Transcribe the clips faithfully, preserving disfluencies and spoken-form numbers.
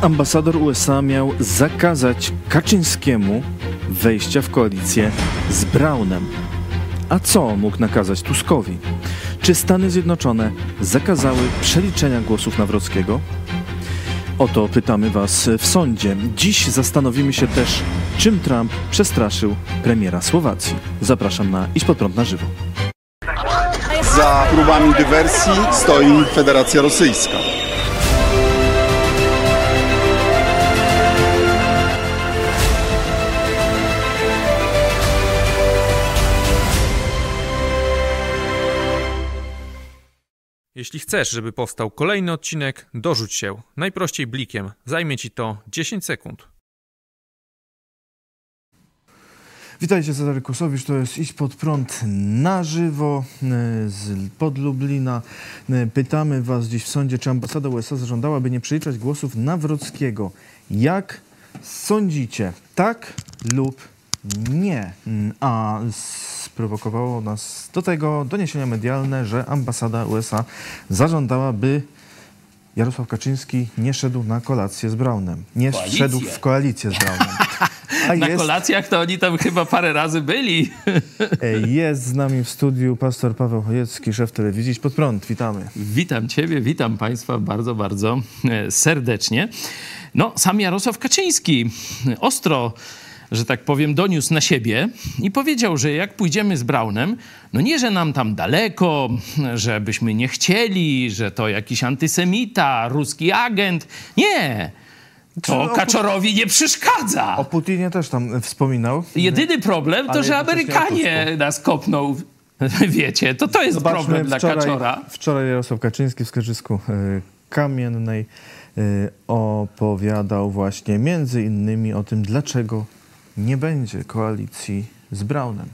Ambasador U S A miał zakazać Kaczyńskiemu wejścia w koalicję z Braunem. A co mógł nakazać Tuskowi? Czy Stany Zjednoczone zakazały przeliczenia głosów Nawrockiego? O to pytamy Was w sądzie. Dziś zastanowimy się też, czym Trump przestraszył premiera Słowacji. Zapraszam na Idź Pod Prąd na żywo. Za próbami dywersji stoi Federacja Rosyjska. Jeśli chcesz, żeby powstał kolejny odcinek, dorzuć się. Najprościej blikiem. Zajmie Ci to dziesięć sekund. Witajcie, Cezary Kłosowicz, to jest Idź Pod Prąd na żywo z pod Lublina. Pytamy Was dziś w sądzie, czy ambasada U S A zażądałaby nie przeliczać głosów Nawrockiego. Jak sądzicie? Tak lub nie? A sprowokowało nas do tego doniesienia medialne, że ambasada U S A zażądała, by Jarosław Kaczyński nie szedł na kolację z Braunem. Nie Koalicję. szedł w koalicję z Braunem. A Na jest, kolacjach to oni tam chyba parę razy byli. jest z nami w studiu pastor Paweł Chojecki, szef telewizji Idź Pod Prąd. Witamy. Witam Ciebie, witam Państwa bardzo, bardzo serdecznie. No, sam Jarosław Kaczyński ostro, że tak powiem, doniósł na siebie i powiedział, że jak pójdziemy z Braunem, no nie, że nam tam daleko, że byśmy nie chcieli, że to jakiś antysemita, ruski agent. Nie, to Kaczorowi nie przeszkadza. O Putinie też tam wspominał. Jedyny problem to, Ale że jednocześnie Amerykanie nas kopną. Wiecie, to to jest Zobaczmy, problem dla wczoraj, Kaczora. Wczoraj Jarosław Kaczyński w Skarżysku y, Kamiennej y, opowiadał właśnie między innymi o tym, dlaczego nie będzie koalicji z Braunem.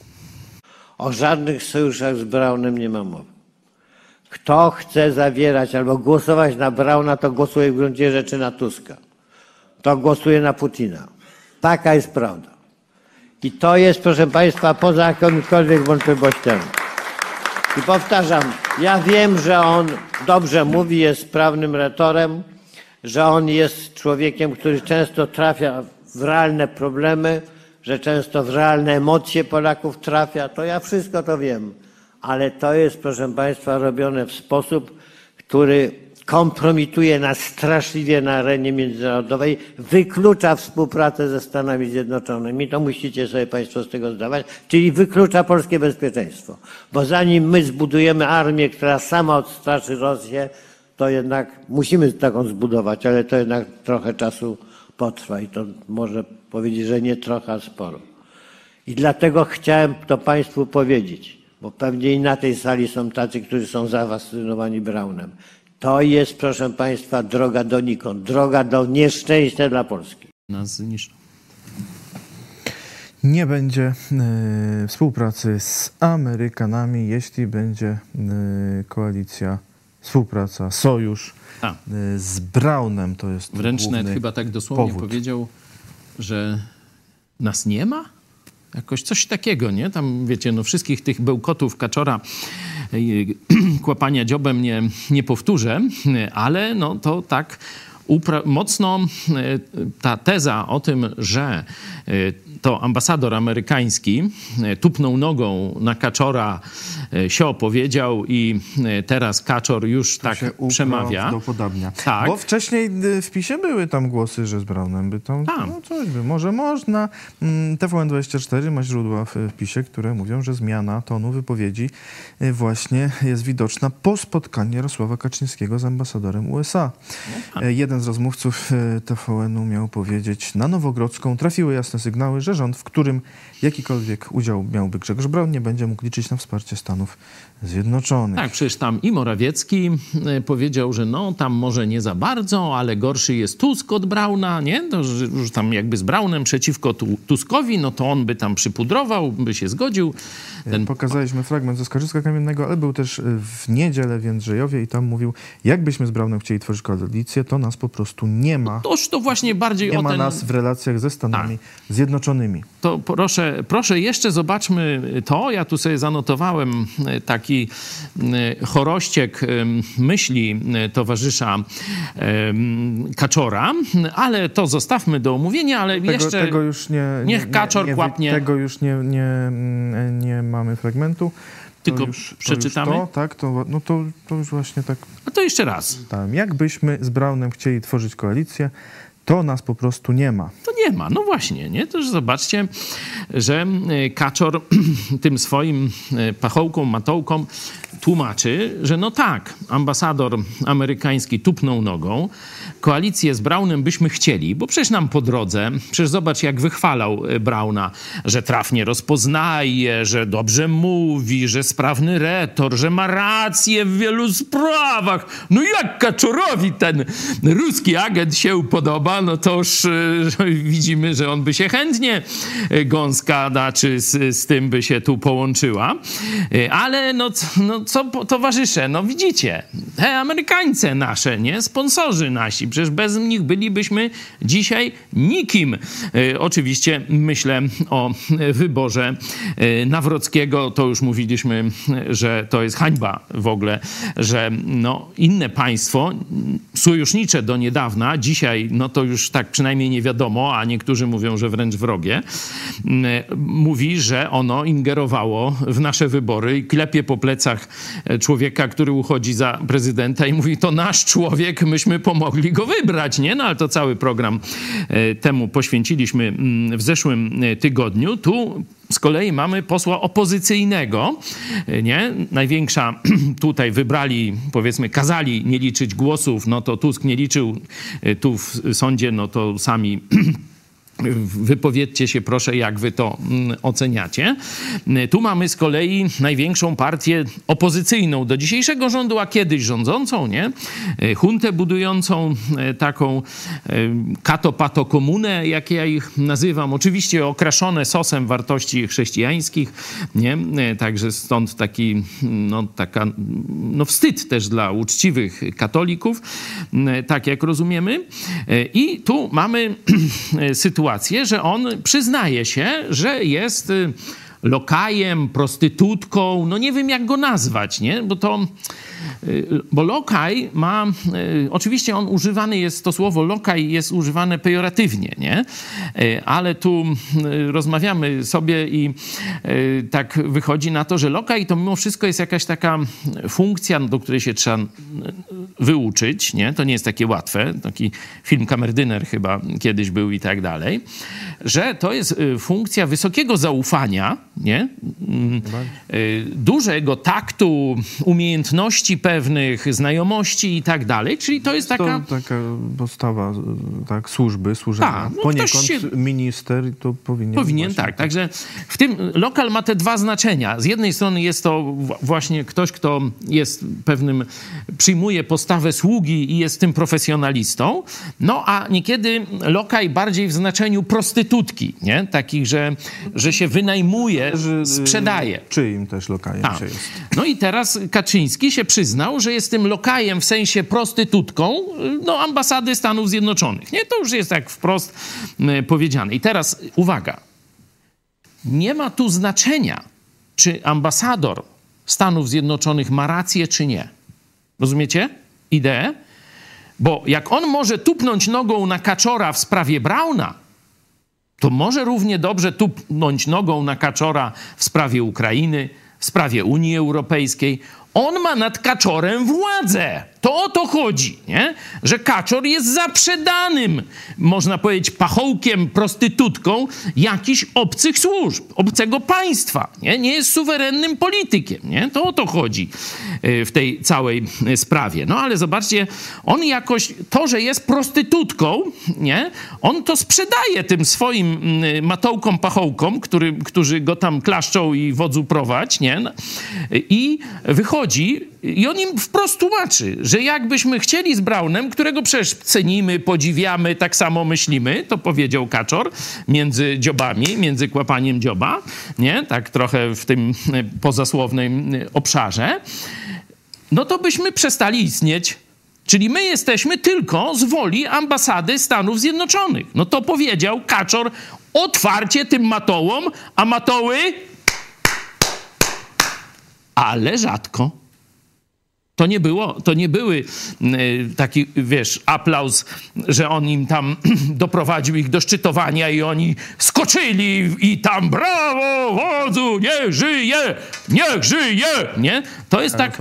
O żadnych sojuszach z Braunem nie ma mowy. Kto chce zawierać albo głosować na Brauna, to głosuje w gruncie rzeczy na Tuska. To głosuje na Putina. Taka jest prawda. I to jest, proszę Państwa, poza jakimikolwiek wątpliwościami. I powtarzam, ja wiem, że on dobrze mówi, jest sprawnym retorem, że on jest człowiekiem, który często trafia w realne problemy, że często w realne emocje Polaków trafia. To ja wszystko to wiem. Ale to jest, proszę Państwa, robione w sposób, który kompromituje nas straszliwie na arenie międzynarodowej, wyklucza współpracę ze Stanami Zjednoczonymi, to musicie sobie Państwo z tego zdawać, czyli wyklucza polskie bezpieczeństwo. Bo zanim my zbudujemy armię, która sama odstraszy Rosję, to jednak musimy taką zbudować, ale to jednak trochę czasu potrwa i to może powiedzieć, że nie trochę, a sporo. I dlatego chciałem to Państwu powiedzieć, bo pewnie i na tej sali są tacy, którzy są zafascynowani Braunem. To jest, proszę Państwa, droga donikąd, droga do nieszczęścia dla Polski. Nas zniszczą. Nie będzie y, współpracy z Amerykanami, jeśli będzie y, koalicja, współpraca, sojusz A. y, z Braunem. To jest Wręcz główny nawet chyba tak dosłownie powód. powiedział, że nas nie ma? Jakoś coś takiego, nie? Tam, wiecie, no wszystkich tych bełkotów Kaczora, kłapania dziobem nie, nie powtórzę, ale no to tak upra- mocno ta teza o tym, że to ambasador amerykański tupnął nogą na Kaczora, się opowiedział i teraz Kaczor już tak przemawia. Podobnia. Tak. Bo wcześniej w PiSie były tam głosy, że z Braunem by tam, tam. no coś by, może można. T V N dwadzieścia cztery ma źródła w PiSie, które mówią, że zmiana tonu wypowiedzi właśnie jest widoczna po spotkaniu Jarosława Kaczyńskiego z ambasadorem U S A. No, jeden z rozmówców T V N-u miał powiedzieć: na Nowogrodzką trafiły jasne sygnały, że rząd, w którym jakikolwiek udział miałby Grzegorz Braun, nie będzie mógł liczyć na wsparcie Stanów Zjednoczonych. Tak, przecież tam i Morawiecki powiedział, że no tam może nie za bardzo, ale gorszy jest Tusk od Brauna, nie? To, że już tam jakby z Braunem przeciwko Tuskowi, no to on by tam przypudrował, by się zgodził. Ten... Pokazaliśmy fragment ze Skarżyska Kamiennego, ale był też w niedzielę w Jędrzejowie i tam mówił, jakbyśmy z Braunem chcieli tworzyć koalicję, to nas po prostu nie ma. Toż to właśnie bardziej nie o ma ten... nas w relacjach ze Stanami tak. Zjednoczonymi. Zjednoczonymi. To proszę, proszę jeszcze zobaczmy to. Ja tu sobie zanotowałem taki chorościek myśli towarzysza Kaczora, ale to zostawmy do omówienia, ale Tego, jeszcze tego już nie, niech nie, Kaczor nie, nie, kłapnie. Tego już nie, nie, nie mamy fragmentu. To Tylko już, to przeczytamy? Już to, tak, to, no to, to już właśnie tak. A to jeszcze raz. Tam, jakbyśmy z Braunem chcieli tworzyć koalicję, to nas po prostu nie ma. To nie ma, no właśnie, nie? To już zobaczcie, że Kaczor tym swoim pachołką, matołką tłumaczy, że no tak, ambasador amerykański tupnął nogą, koalicję z Braunem byśmy chcieli, bo przecież nam po drodze, przecież zobacz jak wychwalał Brauna, że trafnie rozpoznaje, że dobrze mówi, że sprawny retor, że ma rację w wielu sprawach. No jak Kaczorowi ten ruski agent się podoba, no to już y, widzimy, że on by się chętnie gąska daczy z, z tym by się tu połączyła. Y, ale no, no co towarzysze, no widzicie, te Amerykańce nasze, nie? Sponsorzy nasi, przecież bez nich bylibyśmy dzisiaj nikim. Y, oczywiście myślę o wyborze y, Nawrockiego, to już mówiliśmy, że to jest hańba w ogóle, że no, inne państwo sojusznicze do niedawna, dzisiaj no to już tak przynajmniej nie wiadomo, a niektórzy mówią, że wręcz wrogie, mówi, że ono ingerowało w nasze wybory i klepie po plecach człowieka, który uchodzi za prezydenta i mówi, to nasz człowiek, myśmy pomogli go wybrać, nie? No ale to cały program temu poświęciliśmy w zeszłym tygodniu. Tu z kolei mamy posła opozycyjnego, nie? Największa tutaj wybrali, powiedzmy, kazali nie liczyć głosów, no to Tusk nie liczył, tu w sądzie, no to sami wypowiedzcie się proszę, jak wy to oceniacie. Tu mamy z kolei największą partię opozycyjną do dzisiejszego rządu, a kiedyś rządzącą, nie? Huntę budującą, taką kato-pato komunę, jak ja ich nazywam. Oczywiście okraszone sosem wartości chrześcijańskich, nie? Także stąd taki, no taka, no wstyd też dla uczciwych katolików, tak jak rozumiemy. I tu mamy sytuację, że on przyznaje się, że jest lokajem, prostytutką, no nie wiem jak go nazwać, nie? Bo to, bo lokaj ma, oczywiście on używany jest, to słowo lokaj jest używane pejoratywnie, nie? Ale tu rozmawiamy sobie i tak wychodzi na to, że lokaj to mimo wszystko jest jakaś taka funkcja, do której się trzeba wyuczyć, nie? To nie jest takie łatwe. Taki film Kamerdyner chyba kiedyś był i tak dalej. Że to jest funkcja wysokiego zaufania, nie? Dużego taktu, umiejętności pewnych, znajomości i tak dalej. Czyli to jest taka... To taka postawa tak, służby, służenia. Ta, no poniekąd się... minister to powinien... Powinien, tak. tak. Także w tym lokal ma te dwa znaczenia. Z jednej strony jest to właśnie ktoś, kto jest pewnym, przyjmuje postawę sługi i jest tym profesjonalistą, no a niekiedy lokaj bardziej w znaczeniu prostytutki, nie? Takich, że, że się wynajmuje, sprzedaje. Czyim też lokajem tak. się jest. No i teraz Kaczyński się przyznał, że jest tym lokajem w sensie prostytutką no, ambasady Stanów Zjednoczonych. Nie? To już jest tak wprost powiedziane. I teraz uwaga. Nie ma tu znaczenia, czy ambasador Stanów Zjednoczonych ma rację, czy nie. Rozumiecie ideę? Bo jak on może tupnąć nogą na Kaczora w sprawie Brauna, to może równie dobrze tupnąć nogą na Kaczora w sprawie Ukrainy, w sprawie Unii Europejskiej. On ma nad Kaczorem władzę. To o to chodzi, nie? Że Kaczor jest zaprzedanym, można powiedzieć, pachołkiem, prostytutką jakichś obcych służb, obcego państwa. Nie, nie jest suwerennym politykiem. Nie? To o to chodzi w tej całej sprawie. No ale zobaczcie, on jakoś, to, że jest prostytutką, nie? On to sprzedaje tym swoim matołkom, pachołkom, który, którzy go tam klaszczą i wodzu prowadź, nie? I wychodzi i on im wprost tłumaczy, że jakbyśmy chcieli z Braunem, którego przecież cenimy, podziwiamy, tak samo myślimy, to powiedział Kaczor, między dziobami, między kłapaniem dzioba, nie? Tak trochę w tym pozasłownym obszarze, no to byśmy przestali istnieć. Czyli my jesteśmy tylko z woli ambasady Stanów Zjednoczonych. No to powiedział Kaczor otwarcie tym matołom, a matoły... Ale rzadko. To nie było, to nie były y, taki, wiesz, aplauz, że on im tam doprowadził ich do szczytowania i oni skoczyli i tam brawo, wodzu, niech żyje, niech żyje, nie? To jest tak...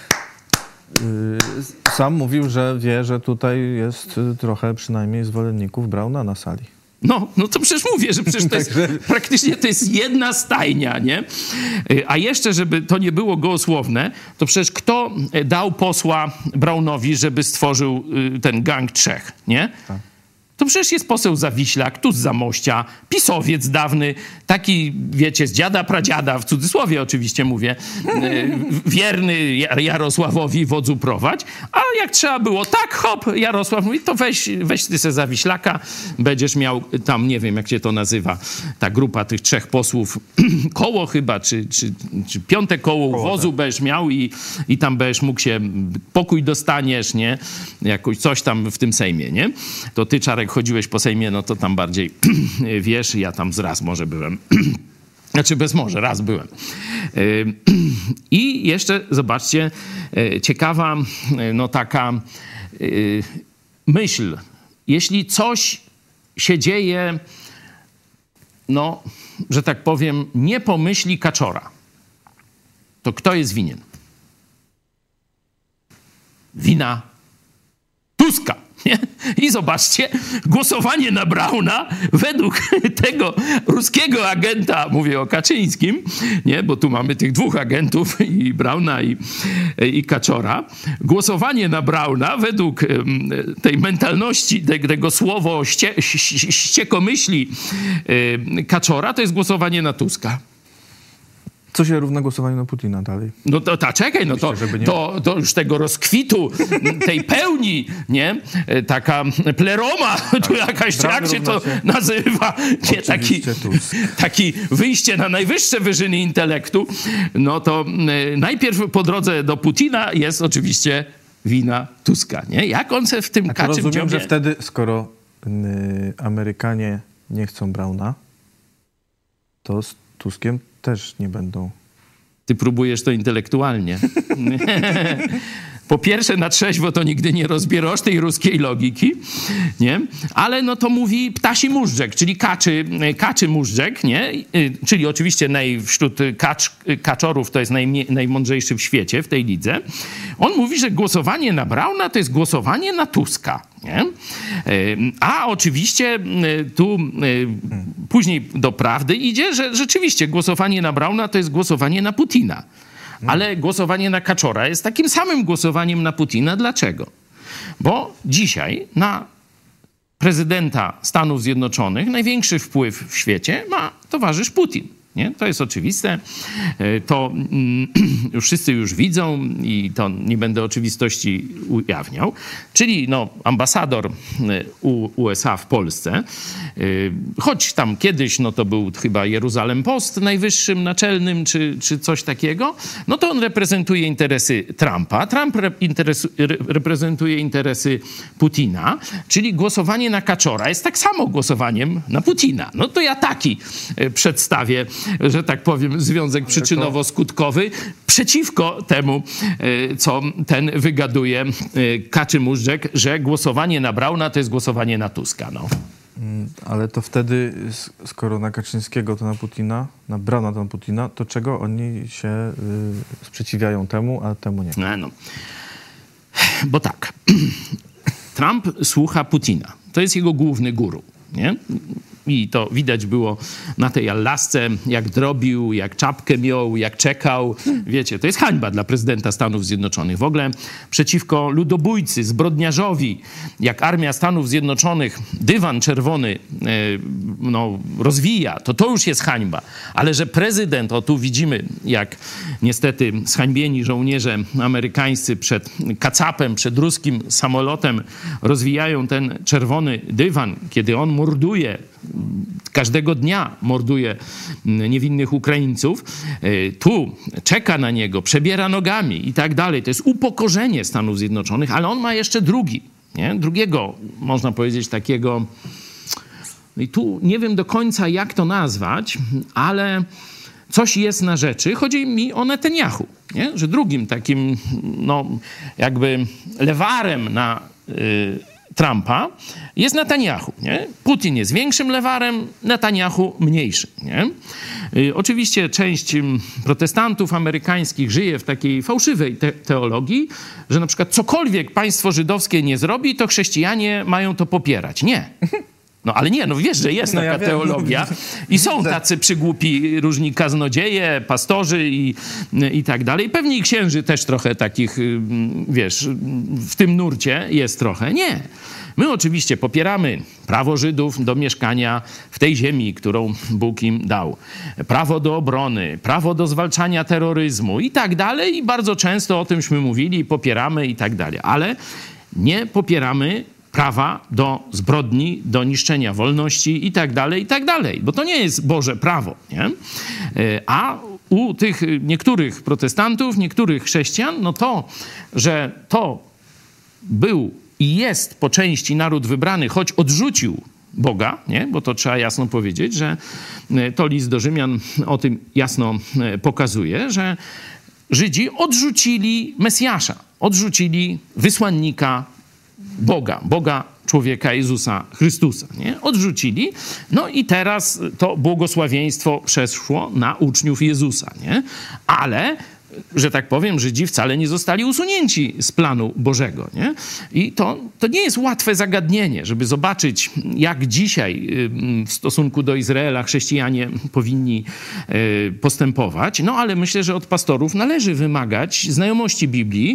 Sam mówił, że wie, że tutaj jest trochę przynajmniej zwolenników Brauna na sali. No, no to przecież mówię, że przecież to jest praktycznie to jest jedna stajnia, nie? A jeszcze, żeby to nie było gołosłowne, to przecież kto dał posła Braunowi, żeby stworzył ten gang trzech, nie? Tak. To przecież jest poseł Zawiślak, tu z Zamościa, pisowiec dawny, taki, wiecie, z dziada pradziada, w cudzysłowie oczywiście mówię, wierny Jarosławowi wodzu prowadź, a jak trzeba było, tak, hop, Jarosław mówi, to weź, weź ty se Zawiślaka, będziesz miał tam, nie wiem jak się to nazywa, ta grupa tych trzech posłów, koło chyba, czy, czy, czy piąte koło, koło wozu tak. będziesz miał i, i tam będziesz mógł się, pokój dostaniesz, nie, jakoś coś tam w tym Sejmie, nie? To ty, Czarek, chodziłeś po Sejmie, no to tam bardziej wiesz, ja tam z raz może byłem. Znaczy bez może, raz byłem. I jeszcze, zobaczcie, ciekawa, no taka myśl. Jeśli coś się dzieje, no, że tak powiem, nie po myśli Kaczora, to kto jest winien? Wina Tuska. Nie? I zobaczcie, głosowanie na Brauna według tego ruskiego agenta, mówię o Kaczyńskim, nie? Bo tu mamy tych dwóch agentów, i Brauna, i, i Kaczora. Głosowanie na Brauna według tej mentalności, tego słowo ście, ściekomyśli Kaczora, to jest głosowanie na Tuska. Co się równa głosowaniu na Putina dalej? No to ta, czekaj, no to, to, to już tego rozkwitu, tej pełni, nie? Taka pleroma, tak, tu jakaś, jak się to się nazywa? Nie, taki, taki wyjście na najwyższe wyżyny intelektu. No to najpierw po drodze do Putina jest oczywiście wina Tuska, nie? Jak on se w tym kaczym rozumiem, dziobie... że wtedy, skoro y, Amerykanie nie chcą Brauna, to z Tuskiem też nie będą. Ty próbujesz to intelektualnie. Po pierwsze, na trzeźwo to nigdy nie rozbierasz tej ruskiej logiki, nie? Ale no to mówi ptasi móżdżek, czyli kaczy, kaczy móżdżek, nie? Czyli oczywiście naj, wśród kacz, kaczorów to jest najmniej, najmądrzejszy w świecie, w tej lidze. On mówi, że głosowanie na Brauna to jest głosowanie na Tuska, nie? A oczywiście tu później do prawdy idzie, że rzeczywiście głosowanie na Brauna to jest głosowanie na Putina. Ale głosowanie na Kaczora jest takim samym głosowaniem na Putina. Dlaczego? Bo dzisiaj na prezydenta Stanów Zjednoczonych największy wpływ w świecie ma towarzysz Putin. Nie? To jest oczywiste, to już wszyscy już widzą i to nie będę oczywistości ujawniał. Czyli no, ambasador U S A w Polsce, choć tam kiedyś no, to był chyba Jeruzalem Post najwyższym, naczelnym czy, czy coś takiego, no to on reprezentuje interesy Trumpa, Trump re- interesu, re- reprezentuje interesy Putina, czyli głosowanie na Kaczora jest tak samo głosowaniem na Putina. No to ja taki przedstawię, że tak powiem, związek przyczynowo-skutkowy przeciwko temu, co ten wygaduje kaczy móżdżek, że głosowanie na Brauna to jest głosowanie na Tuska. No. Ale to wtedy, skoro na Kaczyńskiego to na Putina, na Brauna to na Putina, to czego oni się y, sprzeciwiają temu, a temu nie? No, no. Bo tak, Trump słucha Putina. To jest jego główny guru, nie? I to widać było na tej Allasce, jak drobił, jak czapkę miał, jak czekał. Wiecie, to jest hańba dla prezydenta Stanów Zjednoczonych. W ogóle przeciwko ludobójcy, zbrodniarzowi, jak armia Stanów Zjednoczonych dywan czerwony e, no, rozwija, to to już jest hańba. Ale że prezydent, o tu widzimy, jak niestety zhańbieni żołnierze amerykańscy przed kacapem, przed ruskim samolotem rozwijają ten czerwony dywan, kiedy on morduje, każdego dnia morduje niewinnych Ukraińców, tu czeka na niego, przebiera nogami i tak dalej. To jest upokorzenie Stanów Zjednoczonych, ale on ma jeszcze drugi, nie? Drugiego, można powiedzieć, takiego I tu nie wiem do końca, jak to nazwać, ale coś jest na rzeczy. Chodzi mi o Netanyahu, nie? Że drugim takim, no, jakby lewarem na y, Trumpa jest Netanyahu, nie? Putin jest większym lewarem, Netanyahu mniejszym, nie? Y, oczywiście część protestantów amerykańskich żyje w takiej fałszywej te- teologii, że na przykład cokolwiek państwo żydowskie nie zrobi, to chrześcijanie mają to popierać. Nie. No ale nie, no wiesz, że jest No taka ja wiem. teologia i są tacy przygłupi różni kaznodzieje, pastorzy i, i tak dalej. Pewnie i księży też trochę takich, wiesz, w tym nurcie jest trochę. Nie. My oczywiście popieramy prawo Żydów do mieszkania w tej ziemi, którą Bóg im dał. Prawo do obrony, prawo do zwalczania terroryzmu i tak dalej. I bardzo często o tymśmy mówili, popieramy i tak dalej. Ale nie popieramy prawa do zbrodni, do niszczenia wolności i tak dalej, i tak dalej. Bo to nie jest Boże prawo, nie? A u tych niektórych protestantów, niektórych chrześcijan, no to, że to był i jest po części naród wybrany, choć odrzucił Boga, nie? Bo to trzeba jasno powiedzieć, że to list do Rzymian o tym jasno pokazuje, że Żydzi odrzucili Mesjasza, odrzucili wysłannika Boga, Boga człowieka Jezusa Chrystusa, nie? Odrzucili. No i teraz to błogosławieństwo przeszło na uczniów Jezusa, nie? Ale, że tak powiem, Żydzi wcale nie zostali usunięci z planu Bożego, nie? I to, to nie jest łatwe zagadnienie, żeby zobaczyć, jak dzisiaj w stosunku do Izraela chrześcijanie powinni postępować. No ale myślę, że od pastorów należy wymagać znajomości Biblii,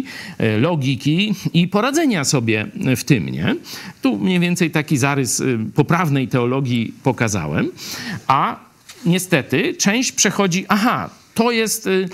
logiki i poradzenia sobie w tym, nie? Tu mniej więcej taki zarys poprawnej teologii pokazałem, a niestety część przechodzi, aha, to jest y,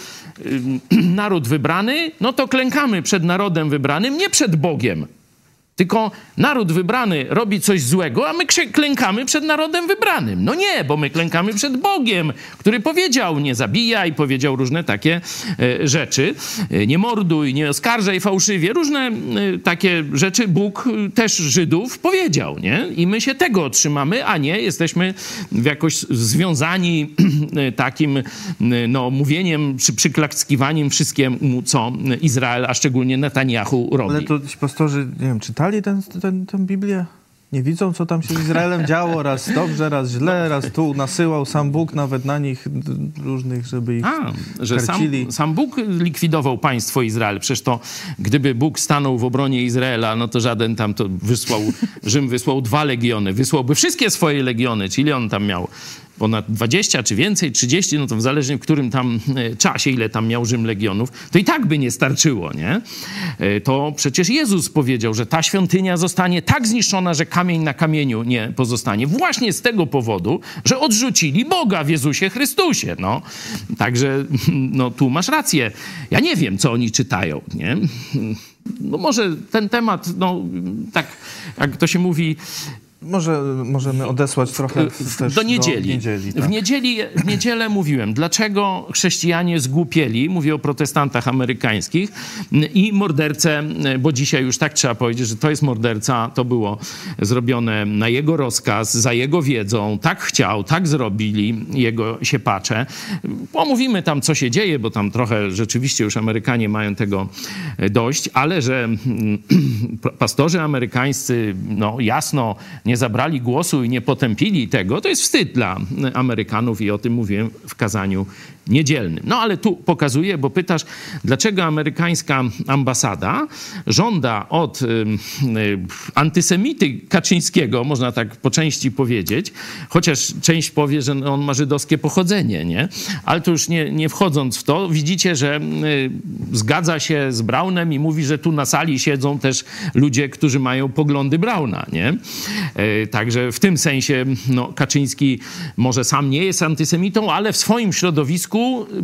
y, naród wybrany, no to klękamy przed narodem wybranym, nie przed Bogiem. Tylko naród wybrany robi coś złego, a my klękamy przed narodem wybranym. No nie, bo my klękamy przed Bogiem, który powiedział nie zabijaj, powiedział różne takie e, rzeczy. E, nie morduj, nie oskarżaj fałszywie. Różne e, takie rzeczy Bóg też Żydów powiedział, nie? I my się tego trzymamy, a nie jesteśmy jakoś związani e, takim e, no, mówieniem czy przyklaskiwaniem wszystkiemu, co Izrael, a szczególnie Netanyahu robi. Ale to ci pastorzy, nie wiem, czytali ten, ten, tę Biblię? Nie widzą, co tam się z Izraelem działo? Raz dobrze, raz źle, raz tu nasyłał sam Bóg nawet na nich różnych, żeby ich A, że sam, karcili. sam Bóg likwidował państwo Izrael. Przecież to, gdyby Bóg stanął w obronie Izraela, no to żaden tam to wysłał, Rzym wysłał dwa legiony. Wysłałby wszystkie swoje legiony, czyli on tam miał ponad dwadzieścia czy więcej, trzydzieści, no to zależnie w którym tam czasie, ile tam miał Rzym legionów, to i tak by nie starczyło, nie? To przecież Jezus powiedział, że ta świątynia zostanie tak zniszczona, że kamień na kamieniu nie pozostanie. Właśnie z tego powodu, że odrzucili Boga w Jezusie Chrystusie, no. Także, no tu masz rację. Ja nie wiem, co oni czytają, nie? No może ten temat, no tak jak to się mówi, Może możemy odesłać trochę też do niedzieli. Do niedzieli tak. w, niedzieli w niedzielę mówiłem, dlaczego chrześcijanie zgłupieli, mówię o protestantach amerykańskich, i mordercę, bo dzisiaj już tak trzeba powiedzieć, że to jest morderca, to było zrobione na jego rozkaz, za jego wiedzą, tak chciał, tak zrobili jego siepacze. Omówimy tam, co się dzieje, bo tam trochę rzeczywiście już Amerykanie mają tego dość, ale że pastorzy amerykańscy, no jasno, nie zabrali głosu i nie potępili tego, to jest wstyd dla Amerykanów i o tym mówiłem w kazaniu niedzielnym. No ale tu pokazuję, bo pytasz, dlaczego amerykańska ambasada żąda od y, y, antysemity Kaczyńskiego, można tak po części powiedzieć, chociaż część powie, że on ma żydowskie pochodzenie, nie? Ale to już nie, nie wchodząc w to, widzicie, że y, zgadza się z Braunem i mówi, że tu na sali siedzą też ludzie, którzy mają poglądy Brauna, nie? Y, także w tym sensie no, Kaczyński może sam nie jest antysemitą, ale w swoim środowisku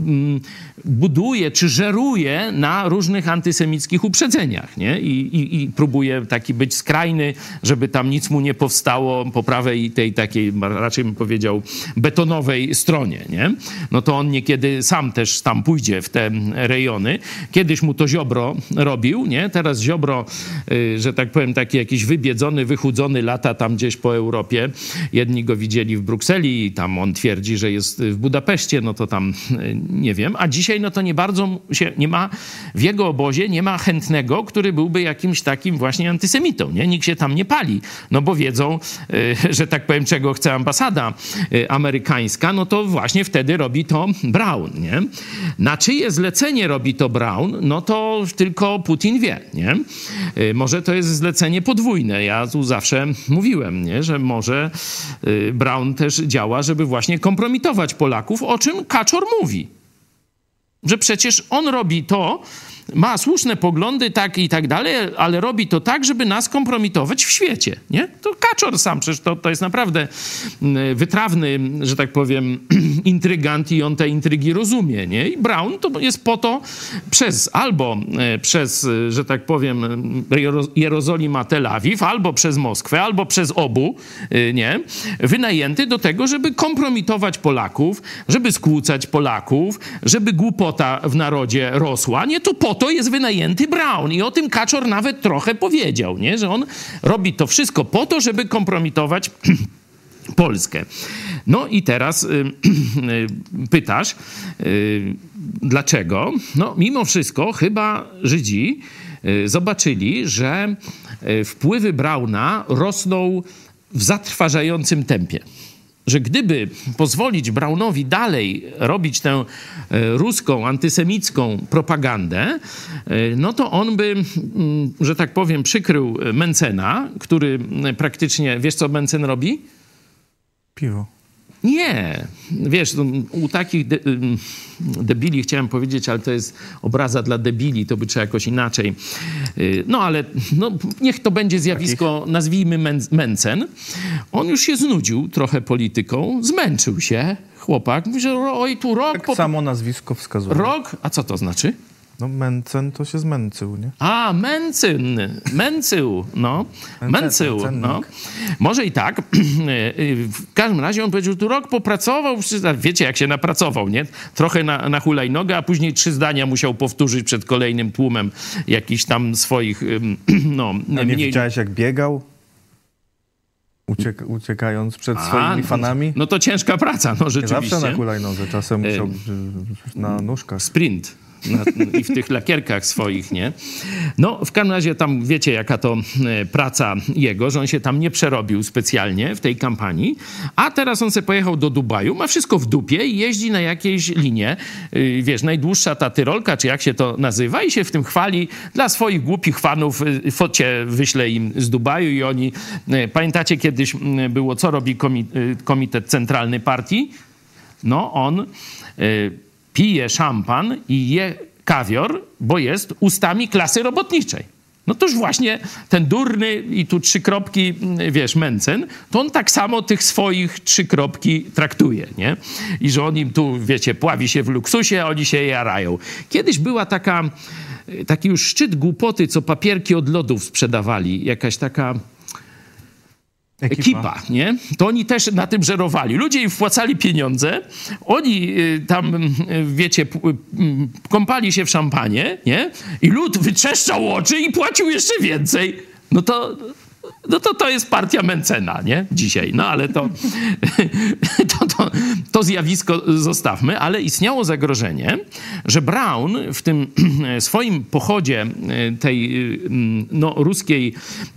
buduje czy żeruje na różnych antysemickich uprzedzeniach, nie? I, i, i próbuje taki być skrajny, żeby tam nic mu nie powstało po prawej tej takiej, raczej bym powiedział, betonowej stronie, nie? No to on niekiedy sam też tam pójdzie w te rejony. Kiedyś mu to Ziobro robił, nie? Teraz Ziobro, że tak powiem, taki jakiś wybiedzony, wychudzony, lata tam gdzieś po Europie. Jedni go widzieli w Brukseli i tam on twierdzi, że jest w Budapeszcie, no to tam nie wiem. A dzisiaj no to nie bardzo się, nie ma w jego obozie, nie ma chętnego, który byłby jakimś takim właśnie antysemitą, nie? Nikt się tam nie pali, no bo wiedzą, że tak powiem, czego chce ambasada amerykańska, no to właśnie wtedy robi to Braun, nie? Na czyje zlecenie robi to Braun, no to tylko Putin wie, nie? Może to jest zlecenie podwójne. Ja tu zawsze mówiłem, nie? Że może Braun też działa, żeby właśnie kompromitować Polaków, o czym Kaczor mówi. Że przecież on robi to, ma słuszne poglądy, tak i tak dalej, ale robi to tak, żeby nas kompromitować w świecie, nie? To Kaczor sam, przecież to, to jest naprawdę wytrawny, że tak powiem, intrygant i on te intrygi rozumie, nie? I Braun to jest po to przez, albo przez, że tak powiem, Jerozolima, Tel Awiw, albo przez Moskwę, albo przez obu, nie? Wynajęty do tego, żeby kompromitować Polaków, żeby skłócać Polaków, żeby głupota w narodzie rosła, nie? To po to jest wynajęty Braun i o tym Kaczor nawet trochę powiedział, nie? Że on robi to wszystko po to, żeby kompromitować Polskę. No i teraz y, y, pytasz, y, dlaczego? No mimo wszystko chyba Żydzi y, zobaczyli, że y, wpływy Brauna rosną w zatrważającym tempie. Że gdyby pozwolić Braunowi dalej robić tę ruską, antysemicką propagandę, no to on by, że tak powiem, przykrył Mencena, który praktycznie, wiesz co Mencen robi? Piwo. Nie. Wiesz, u takich de- debili chciałem powiedzieć, ale to jest obraza dla debili, to by trzeba jakoś inaczej. No ale no, niech to będzie zjawisko, nazwijmy Mencen. On już się znudził trochę polityką, zmęczył się chłopak. Mówi, że oj, tu rok... Tak po... samo nazwisko wskazuje. Rok? A co to znaczy? No Mencen to się zmęczył, nie? A, Mencyn, Męcył, no, Męcył, no. Może i tak. W każdym razie on powiedział, tu rok popracował, wiecie jak się napracował, nie? Trochę na, na hulajnogę, a później trzy zdania musiał powtórzyć przed kolejnym tłumem jakichś tam swoich, no... A nie mniej... widziałeś jak biegał? Uciek- uciekając przed A, swoimi fanami? No to ciężka praca, no rzeczywiście. Nie zawsze na hulajnodze, czasem musiał na nóżkach. Sprint. Na, i w tych lakierkach swoich, nie? No, w każdym razie tam wiecie, jaka to e, praca jego, że on się tam nie przerobił specjalnie w tej kampanii, a teraz on sobie pojechał do Dubaju, ma wszystko w dupie i jeździ na jakiejś linie, y, wiesz, najdłuższa ta Tyrolka, czy jak się to nazywa i się w tym chwali dla swoich głupich fanów, y, focie wyśle im z Dubaju i oni, y, pamiętacie kiedyś y, było, co robi komi- y, Komitet Centralny Partii? No, on... Y, pije szampan i je kawior, bo jest ustami klasy robotniczej. No toż właśnie ten durny i tu trzy kropki, wiesz, Mencen, to on tak samo tych swoich trzy kropki traktuje, nie? I że on im tu, wiecie, pławi się w luksusie, a oni się jarają. Kiedyś była taka, taki już szczyt głupoty, co papierki od lodów sprzedawali. Jakaś taka... Ekipa. Ekipa, nie? To oni też na tym żerowali. Ludzie im wpłacali pieniądze, oni y, tam, y, wiecie, p- y, kąpali się w szampanie, nie? I lud wytrzeszczał oczy i płacił jeszcze więcej. No to... No to to jest partia Mencena, nie? Dzisiaj. No ale to, to, to, to zjawisko zostawmy. Ale istniało zagrożenie, że Braun w tym swoim pochodzie tej no, ruskiej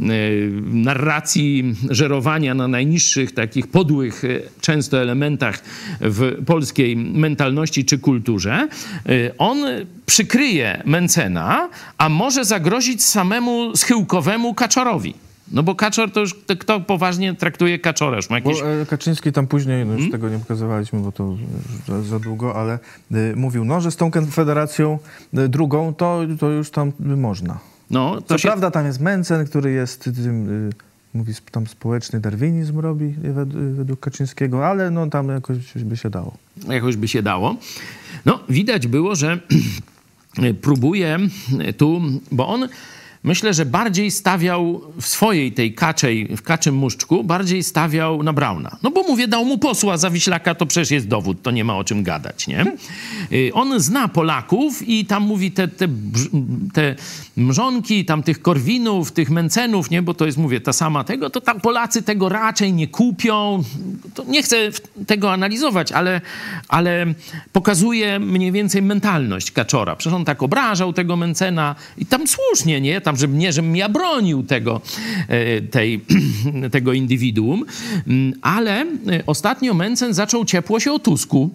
narracji żerowania na najniższych, takich podłych często elementach w polskiej mentalności czy kulturze, on przykryje Mencena, a może zagrozić samemu schyłkowemu Kaczorowi. No bo Kaczor to już, to kto poważnie traktuje Kaczora? Już ma jakieś... Bo e, Kaczyński tam później, no już hmm? tego nie pokazywaliśmy, bo to za, za długo, ale y, mówił, no, że z tą konfederacją y, drugą, to, to już tam y, można. No, to Co się... prawda tam jest Mencen, który jest tym, y, mówi, tam społeczny darwinizm robi y, wed, y, według Kaczyńskiego, ale no tam jakoś by się dało. Jakoś by się dało. No, widać było, że próbuje tu, bo on myślę, że bardziej stawiał w swojej tej kaczej, w kaczym muszczku, bardziej stawiał na Brauna. No bo mówię, dał mu posła za Wiślaka, to przecież jest dowód, to nie ma o czym gadać, nie? On zna Polaków i tam mówi te, te, te mrzonki, tam tych Korwinów, tych Mencenów, nie? Bo to jest, mówię, ta sama tego, to tam Polacy tego raczej nie kupią. To nie chcę tego analizować, ale, ale pokazuje mniej więcej mentalność Kaczora. Przecież on tak obrażał tego Mencena i tam słusznie, nie? Tam, żeby nie, żebym ja bronił tego, tej, tego indywiduum, ale ostatnio Mencen zaczął ciepło się o Tusku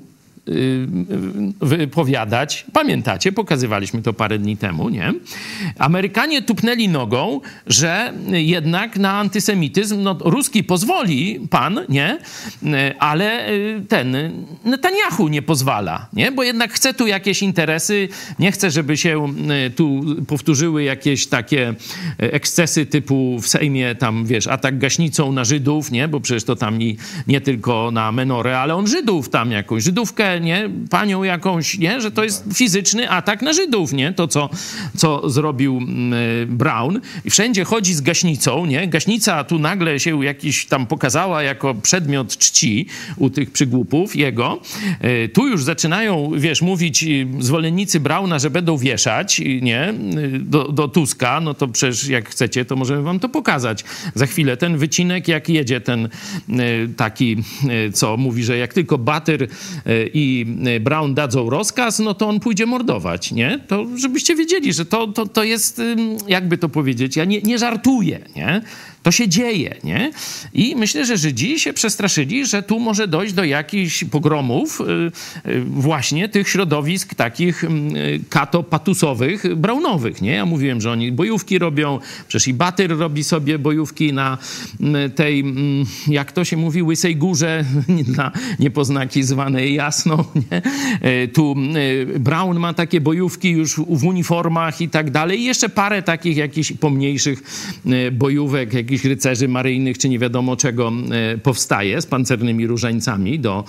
wypowiadać. Pamiętacie, pokazywaliśmy to parę dni temu, nie? Amerykanie tupnęli nogą, że jednak na antysemityzm, no ruski pozwoli pan, nie? Ale ten Netanyahu nie pozwala, nie? Bo jednak chce tu jakieś interesy, nie chce, żeby się tu powtórzyły jakieś takie ekscesy typu w Sejmie tam, wiesz, atak gaśnicą na Żydów, nie? Bo przecież to tam nie, nie tylko na menorę, ale on Żydów tam jakąś Żydówkę, nie? Panią jakąś, nie? Że to jest fizyczny atak na Żydów, nie? To, co, co zrobił Braun. I wszędzie chodzi z gaśnicą, nie? Gaśnica tu nagle się jakiś tam pokazała jako przedmiot czci u tych przygłupów jego. Tu już zaczynają, wiesz, mówić zwolennicy Brauna, że będą wieszać, nie? Do, do Tuska. No to przecież jak chcecie, to możemy wam to pokazać. Za chwilę ten wycinek, jak jedzie ten taki, co mówi, że jak tylko Batyr i Braun dadzą rozkaz, no to on pójdzie mordować, nie? To żebyście wiedzieli, że to, to, to jest, jakby to powiedzieć, ja nie, nie żartuję, nie? To się dzieje, nie? I myślę, że Żydzi się przestraszyli, że tu może dojść do jakichś pogromów właśnie tych środowisk takich kato-patusowych, braunowych, nie? Ja mówiłem, że oni bojówki robią, przecież i Batyr robi sobie bojówki na tej, jak to się mówi, Łysej Górze, na niepoznaki zwanej Jasną, nie? Tu Braun ma takie bojówki już w uniformach i tak dalej. I jeszcze parę takich jakichś pomniejszych bojówek, jakichś rycerzy maryjnych, czy nie wiadomo czego powstaje z pancernymi różańcami do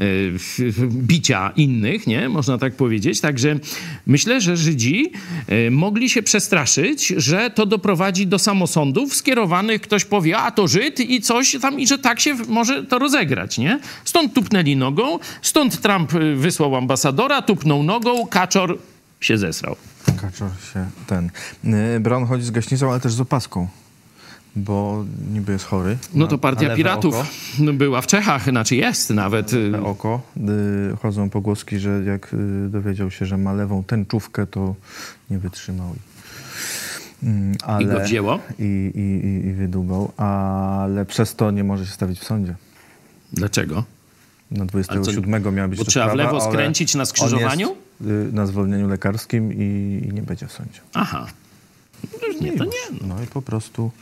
bicia innych, nie? Można tak powiedzieć. Także myślę, że Żydzi mogli się przestraszyć, że to doprowadzi do samosądów skierowanych, ktoś powie, a to Żyd i coś tam, i że tak się może to rozegrać, nie? Stąd tupnęli nogą, stąd Trump wysłał ambasadora, tupnął nogą, Kaczor się zesrał. Kaczor się ten... Braun chodzi z gaśnicą, ale też z opaską, bo niby jest chory. No to partia piratów oko. była w Czechach, znaczy jest nawet. Na oko. Y, chodzą pogłoski, że jak y, dowiedział się, że ma lewą tęczówkę, to nie wytrzymał. Y, ale, I go wzięło? I, i, i wydubał, ale przez to nie może się stawić w sądzie. Dlaczego? Na dwudziestego siódmego miała być bo to trzeba sprawa, w lewo skręcić na skrzyżowaniu? On jest, y, na zwolnieniu lekarskim i, i nie będzie w sądzie. Aha. No nie, to nie. No. no i po prostu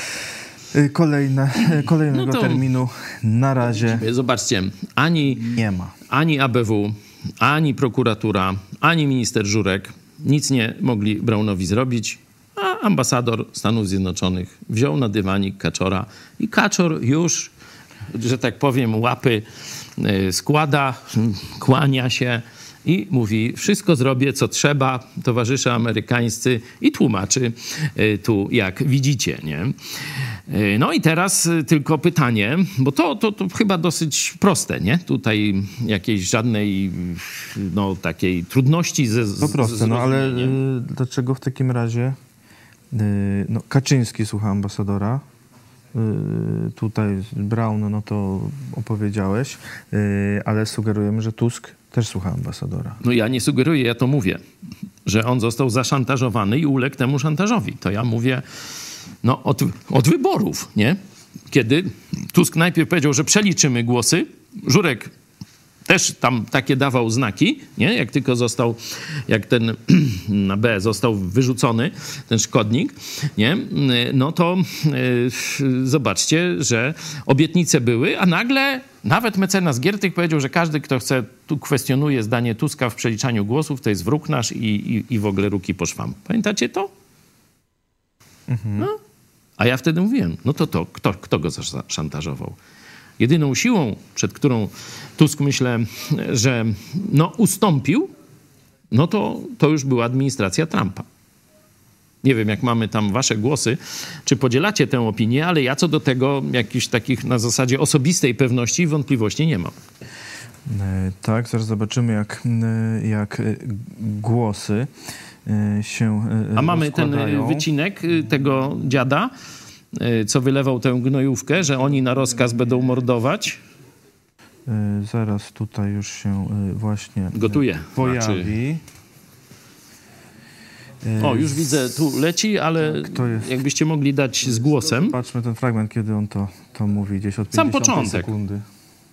kolejne, kolejnego no to... terminu na razie Zobaczcie, ani nie ma. Ani A B W, ani prokuratura, ani minister Żurek nic nie mogli Braunowi zrobić, a ambasador Stanów Zjednoczonych wziął na dywanik Kaczora i Kaczor już, że tak powiem, łapy składa, kłania się i mówi, wszystko zrobię, co trzeba, towarzysze amerykańscy, i tłumaczy tu, jak widzicie, nie? No i teraz tylko pytanie, bo to, to, to chyba dosyć proste, nie? Tutaj jakiejś żadnej, no, takiej trudności ze To proste, no ale y, dlaczego w takim razie y, no, Kaczyński słucha ambasadora, y, tutaj Braun, no to opowiedziałeś, y, ale sugerujemy, że Tusk też słucha ambasadora. No ja nie sugeruję, ja to mówię, że on został zaszantażowany i uległ temu szantażowi. To ja mówię, no od, od wyborów, nie? Kiedy Tusk najpierw powiedział, że przeliczymy głosy, Żurek też tam takie dawał znaki, nie? Jak tylko został, jak ten na B został wyrzucony, ten szkodnik, nie? No to yy, zobaczcie, że obietnice były, a nagle nawet mecenas Giertych powiedział, że każdy, kto chce, tu kwestionuje zdanie Tuska w przeliczaniu głosów, to jest wróg nasz i, i, i w ogóle ruki po szwam. Pamiętacie to? Mhm. No. A ja wtedy mówiłem, no to to, kto, kto go zaszantażował? Jedyną siłą, przed którą Tusk, myślę, że no, ustąpił, no to, to już była administracja Trumpa. Nie wiem, jak mamy tam wasze głosy, czy podzielacie tę opinię, ale ja co do tego jakichś takich na zasadzie osobistej pewności i wątpliwości nie mam. Tak, zaraz zobaczymy, jak, jak głosy się A mamy rozkładają. ten wycinek tego dziada, co wylewał tę gnojówkę, że oni na rozkaz będą mordować. Zaraz tutaj już się właśnie Gotuje. pojawi. Znaczy... O, już widzę, tu leci, ale jest? jakbyście mogli dać z głosem. Patrzmy ten fragment, kiedy on to, to mówi, gdzieś od Sam pięćdziesiątej początek. sekundy.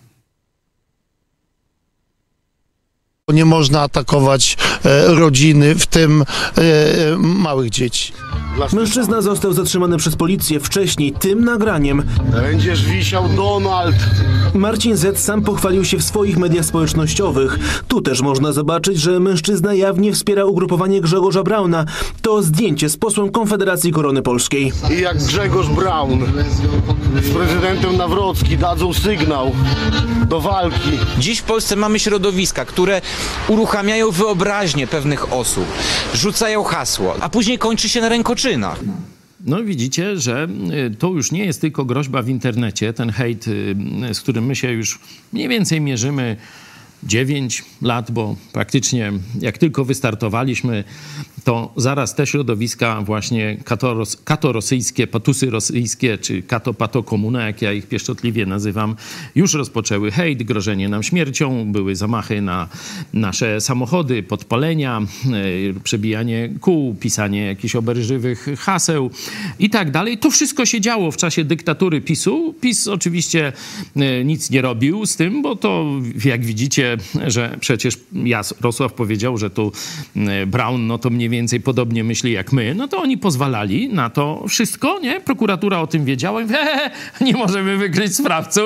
Nie można atakować e, rodziny, w tym e, małych dzieci. Mężczyzna został zatrzymany przez policję wcześniej tym nagraniem. Będziesz wisiał, Donald! Marcin Z. sam pochwalił się w swoich mediach społecznościowych. Tu też można zobaczyć, że mężczyzna jawnie wspiera ugrupowanie Grzegorza Brauna. To zdjęcie z posłem Konfederacji Korony Polskiej. I jak Grzegorz Braun z prezydentem Nawrocki dadzą sygnał do walki. Dziś w Polsce mamy środowiska, które uruchamiają wyobraźnię pewnych osób, rzucają hasło, a później kończy się na rękoczynach. No widzicie, że to już nie jest tylko groźba w internecie, ten hejt, z którym my się już mniej więcej mierzymy dziewięć lat, bo praktycznie jak tylko wystartowaliśmy, to zaraz te środowiska właśnie katoros, katorosyjskie, patusy rosyjskie, czy kato-pato-komuna, jak ja ich pieszczotliwie nazywam, już rozpoczęły hejt, grożenie nam śmiercią, były zamachy na nasze samochody, podpalenia, przebijanie kół, pisanie jakichś oberżywych haseł i tak dalej. To wszystko się działo w czasie dyktatury PiSu. PiS oczywiście nic nie robił z tym, bo to jak widzicie, że przecież Jarosław powiedział, że tu Braun no to mniej więcej podobnie myśli jak my, no to oni pozwalali na to wszystko, nie? Prokuratura o tym wiedziała i he, he, nie możemy wykryć sprawców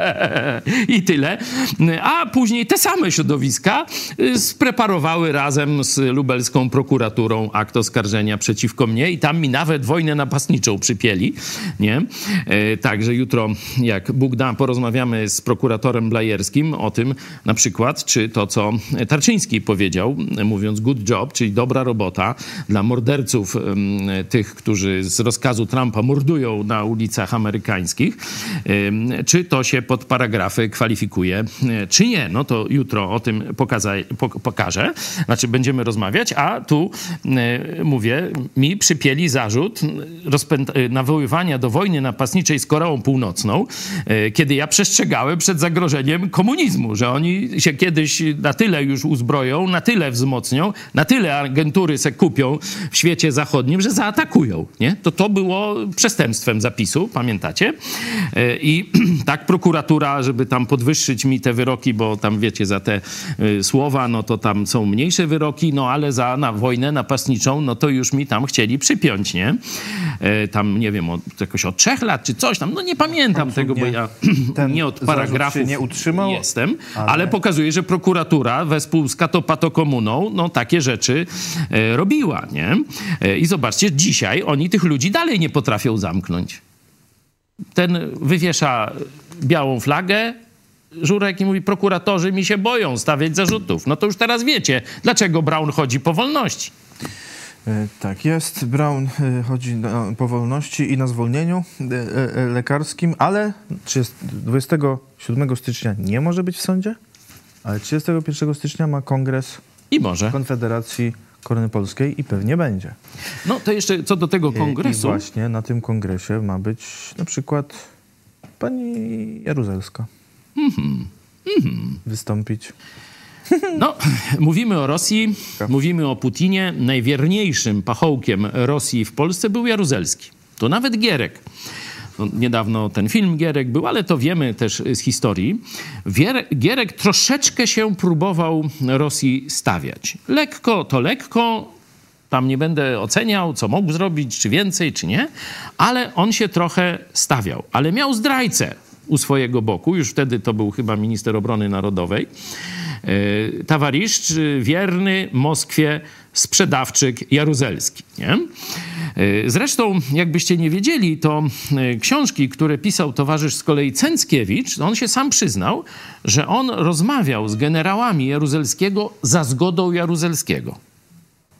i tyle. A później te same środowiska spreparowały razem z lubelską prokuraturą akt oskarżenia przeciwko mnie i tam mi nawet wojnę napastniczą przypieli, nie? Także jutro, jak Bóg da, porozmawiamy z prokuratorem Blajerskim o tym na przykład, czy to, co Tarczyński powiedział, mówiąc good job, czyli dobra robota dla morderców tych, którzy z rozkazu Trumpa mordują na ulicach amerykańskich, czy to się pod paragrafy kwalifikuje, czy nie. No to jutro o tym pokaza- pokażę, znaczy będziemy rozmawiać, a tu mówię, mi przypieli zarzut rozpęd- nawoływania do wojny napastniczej z Koreą Północną, kiedy ja przestrzegałem przed zagrożeniem komunizmu, że oni się kiedyś na tyle już uzbroją, na tyle wzmocnią, na tyle agentury se kupią w świecie zachodnim, że zaatakują, nie? To to było przestępstwem zapisu, pamiętacie? I tak prokuratura, żeby tam podwyższyć mi te wyroki, bo tam wiecie, za te słowa, no to tam są mniejsze wyroki, no ale za na wojnę napastniczą, no to już mi tam chcieli przypiąć, nie? Tam, nie wiem, od, jakoś od trzech lat czy coś tam, no nie pamiętam tego, nie, bo ja ten nie od paragrafów się nie utrzymał, jestem, ale... ale pokazuje, że prokuratura wespół z kato-pato-komuną no takie rzeczy e, robiła, nie? E, I zobaczcie, dzisiaj oni tych ludzi dalej nie potrafią zamknąć. Ten wywiesza białą flagę, Żurek, i mówi, prokuratorzy mi się boją stawiać zarzutów. No to już teraz wiecie, dlaczego Braun chodzi po wolności. Tak jest. Braun chodzi na, po wolności i na zwolnieniu lekarskim, ale dwudziestego siódmego stycznia nie może być w sądzie, ale trzydziestego pierwszego stycznia ma kongres I może. Konfederacji Korony Polskiej i pewnie będzie. No to jeszcze co do tego kongresu. I właśnie na tym kongresie ma być na przykład pani Jaruzelska Mm-hmm. Mm-hmm. wystąpić. No, mówimy o Rosji, mówimy o Putinie. Najwierniejszym pachołkiem Rosji w Polsce był Jaruzelski. To nawet Gierek. No, niedawno ten film Gierek był, ale to wiemy też z historii. Wier- Gierek troszeczkę się próbował Rosji stawiać. Lekko to lekko, tam nie będę oceniał, co mógł zrobić, czy więcej, czy nie, ale on się trochę stawiał. Ale miał zdrajcę u swojego boku, już wtedy to był chyba minister obrony narodowej, towarzysz wierny Moskwie sprzedawczyk Jaruzelski, nie? Zresztą, jakbyście nie wiedzieli, to książki, które pisał towarzysz z kolei Cęckiewicz, on się sam przyznał, że on rozmawiał z generałami Jaruzelskiego za zgodą Jaruzelskiego.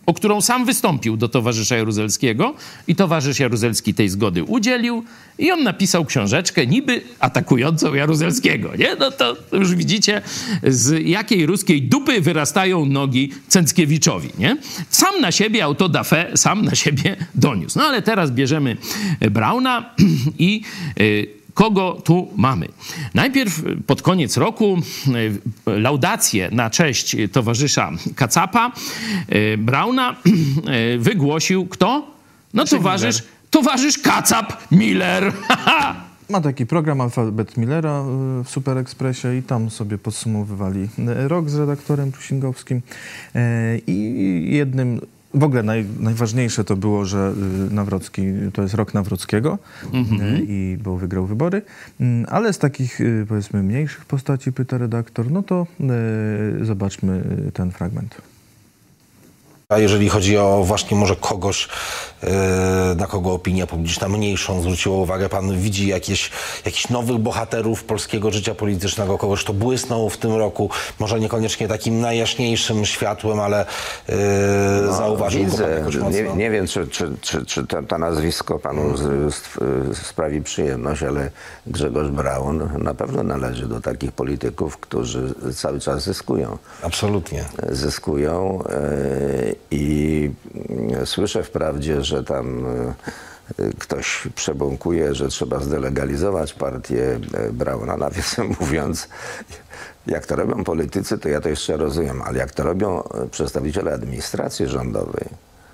o którą sam wystąpił do towarzysza Jaruzelskiego i towarzysz Jaruzelski tej zgody udzielił i on napisał książeczkę niby atakującą Jaruzelskiego, nie? No to już widzicie, z jakiej ruskiej dupy wyrastają nogi Cęckiewiczowi, nie? Sam na siebie autodafé, sam na siebie doniósł. No ale teraz bierzemy Brauna i kogo tu mamy? Najpierw pod koniec roku laudację na cześć towarzysza Kacapa Brauna wygłosił kto? No towarzysz, towarzysz Kacap Miller. Ma taki program Alfabet Millera w Super Expressie i tam sobie podsumowywali rok z redaktorem Pruszingowskim i jednym w ogóle naj, najważniejsze to było, że Nawrocki, to jest rok Nawrockiego mm-hmm. i bo wygrał wybory, ale z takich powiedzmy mniejszych postaci pyta redaktor, no to y, zobaczmy ten fragment. A jeżeli chodzi o właśnie może kogoś, yy, na kogo opinia publiczna mniejszą zwróciła uwagę, pan widzi jakieś, jakichś nowych bohaterów polskiego życia politycznego, kogoś, kto błysnął w tym roku, może niekoniecznie takim najjaśniejszym światłem, ale yy, no, zauważył widzę. go jakoś mocno? Nie, nie wiem, czy, czy, czy, czy to, to nazwisko panu z, z, sprawi przyjemność, ale Grzegorz Braun na pewno należy do takich polityków, którzy cały czas zyskują. Absolutnie. Zyskują. Yy, I słyszę wprawdzie, że tam ktoś przebąkuje, że trzeba zdelegalizować partię Brauna. Nawiasem mówiąc, jak to robią politycy, to ja to jeszcze rozumiem, ale jak to robią przedstawiciele administracji rządowej,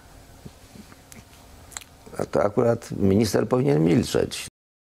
to akurat minister powinien milczeć.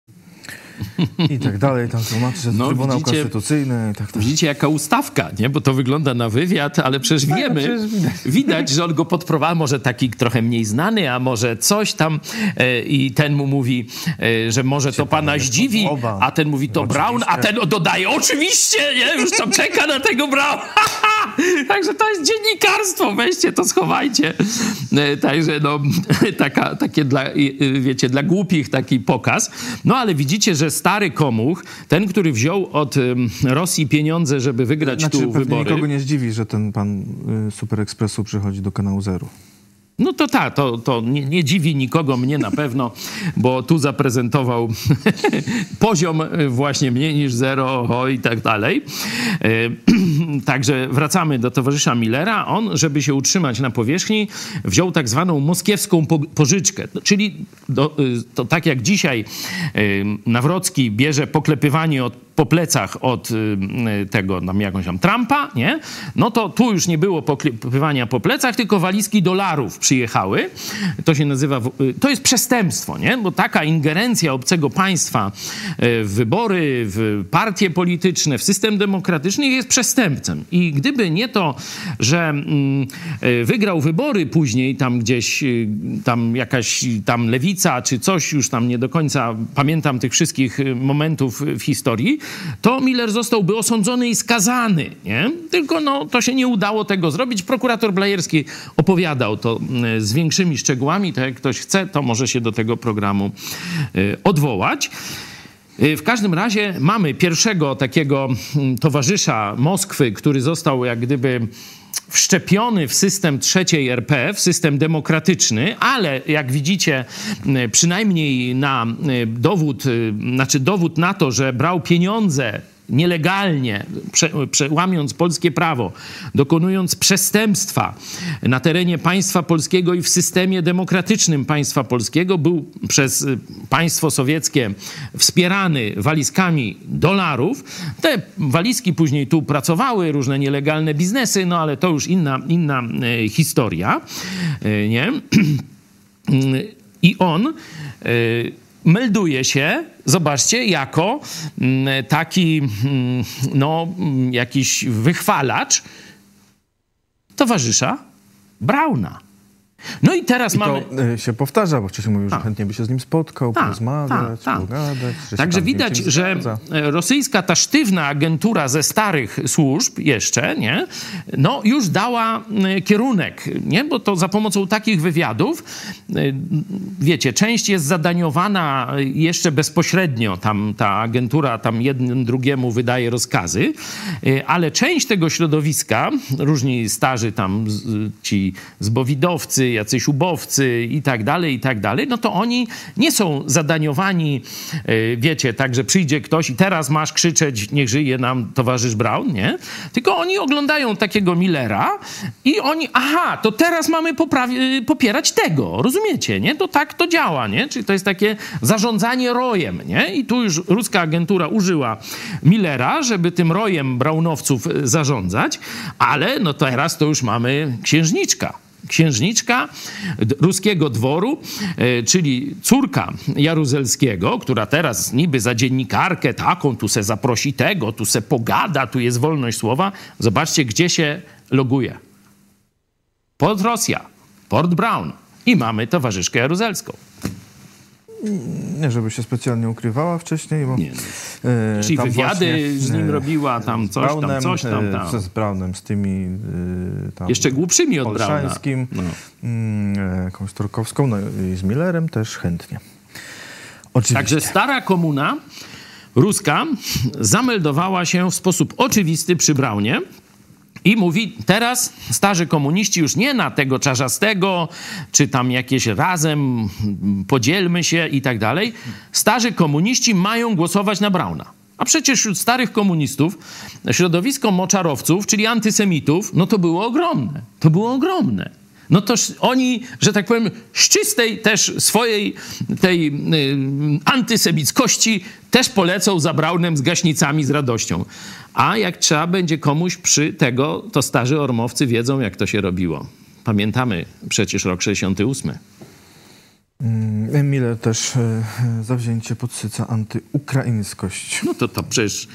I tak dalej, tam tłumaczy, że no, Trybunał widzicie, Konstytucyjny i tak dalej. Widzicie, jaka ustawka, nie? Bo to wygląda na wywiad, ale przecież tak, wiemy, przecież widać. widać, że on go podprowadza, może taki trochę mniej znany, a może coś tam e, i ten mu mówi, e, że może to pana zdziwi, a ten mówi to oczywiście. Braun, a ten dodaje, oczywiście, nie? Już tam czeka na tego Braun. Także to jest dziennikarstwo, weźcie to, schowajcie. E, także no, taka, takie dla, wiecie, dla głupich taki pokaz. No ale widzicie, że stary komuch, ten, który wziął od um, Rosji pieniądze, żeby wygrać znaczy, tu wybory. Nikogo nie zdziwi, że ten pan y, Super Expressu przychodzi do kanału Zero. No to tak, to, to nie, nie dziwi nikogo, mnie na pewno, bo tu zaprezentował poziom właśnie mniej niż zero o, i tak dalej. Także wracamy do towarzysza Millera. On, żeby się utrzymać na powierzchni, wziął tak zwaną moskiewską po, pożyczkę. Czyli do, to tak jak dzisiaj Nawrocki bierze poklepywanie od, po plecach od tego, tam jakąś tam Trumpa, nie? No to tu już nie było poklepywania po plecach, tylko walizki dolarów przyjechały. To się nazywa, to jest przestępstwo, nie? Bo taka ingerencja obcego państwa w wybory, w partie polityczne, w system demokratyczny jest przestępcem. I gdyby nie to, że wygrał wybory później, tam gdzieś, tam jakaś tam lewica, czy coś, już tam nie do końca pamiętam tych wszystkich momentów w historii, to Miller zostałby osądzony i skazany, nie? Tylko no, to się nie udało tego zrobić. Prokurator Blajerski opowiadał to z większymi szczegółami, to jak ktoś chce, to może się do tego programu odwołać. W każdym razie mamy pierwszego takiego towarzysza Moskwy, który został jak gdyby wszczepiony w system trzeciej R P, w system demokratyczny, ale jak widzicie, przynajmniej na dowód, znaczy dowód na to, że brał pieniądze nielegalnie, prze, prze, łamiąc polskie prawo, dokonując przestępstwa na terenie państwa polskiego i w systemie demokratycznym państwa polskiego, był przez państwo sowieckie wspierany walizkami dolarów. Te walizki później tu pracowały, różne nielegalne biznesy, no ale to już inna, inna e, historia, e, nie? I on e, melduje się, zobaczcie, jako taki, no, jakiś wychwalacz towarzysza Brauna. No i teraz I mamy... to y, się powtarza, bo wcześniej mówił, że Tak. chętnie by się z nim spotkał, Tak, porozmawiać, tak, tak. pogadać. Że się Także tam widać, niczym że zgadza. rosyjska ta sztywna agentura ze starych służb jeszcze, nie, no już dała y, kierunek, nie, bo to za pomocą takich wywiadów, y, wiecie, część jest zadaniowana jeszcze bezpośrednio, tam ta agentura tam jednym drugiemu wydaje rozkazy, y, ale część tego środowiska, różni starzy tam z, ci zbowidowcy, jacyś ubowcy i tak dalej, i tak dalej, no to oni nie są zadaniowani, yy, wiecie, tak, że przyjdzie ktoś i teraz masz krzyczeć, niech żyje nam towarzysz Braun, nie? Tylko oni oglądają takiego Millera i oni, aha, to teraz mamy poprawi- popierać tego, rozumiecie, nie? To tak to działa, nie? Czyli to jest takie zarządzanie rojem, nie? I tu już ruska agentura użyła Millera, żeby tym rojem braunowców zarządzać, ale no teraz to już mamy księżniczka. Księżniczka ruskiego dworu, e, czyli córka Jaruzelskiego, która teraz niby za dziennikarkę taką, tu se zaprosi tego, tu se pogada, tu jest wolność słowa. Zobaczcie, gdzie się loguje. Port Rosja, Port Braun i mamy towarzyszkę Jaruzelską. Nie, żeby się specjalnie ukrywała wcześniej, bo... Nie, no. e, Czyli tam wywiady właśnie, z nim e, robiła, tam z coś tam, Braunem, coś tam, tam. e, Z Braunem, z tymi e, tam... Jeszcze głupszymi od Brauna. Olszańskim, No. mm, jakąś Torkowską, no i z Millerem też chętnie. Oczywiście. Także stara komuna ruska zameldowała się w sposób oczywisty przy Braunie i mówi, teraz starzy komuniści już nie na tego Czarzastego, czy tam jakieś razem podzielmy się i tak dalej. Starzy komuniści mają głosować na Brauna. A przecież wśród starych komunistów środowisko moczarowców, czyli antysemitów, no to było ogromne. To było ogromne. No to oni, że tak powiem, z czystej też swojej tej y, antysemickości też polecą za Braunem z gaśnicami z radością. A jak trzeba będzie komuś przy tego, to starzy ormowcy wiedzą, jak to się robiło. Pamiętamy przecież rok sześćdziesiąty ósmy. Miller też e, zawzięcie podsyca antyukraińskość. No to to przecież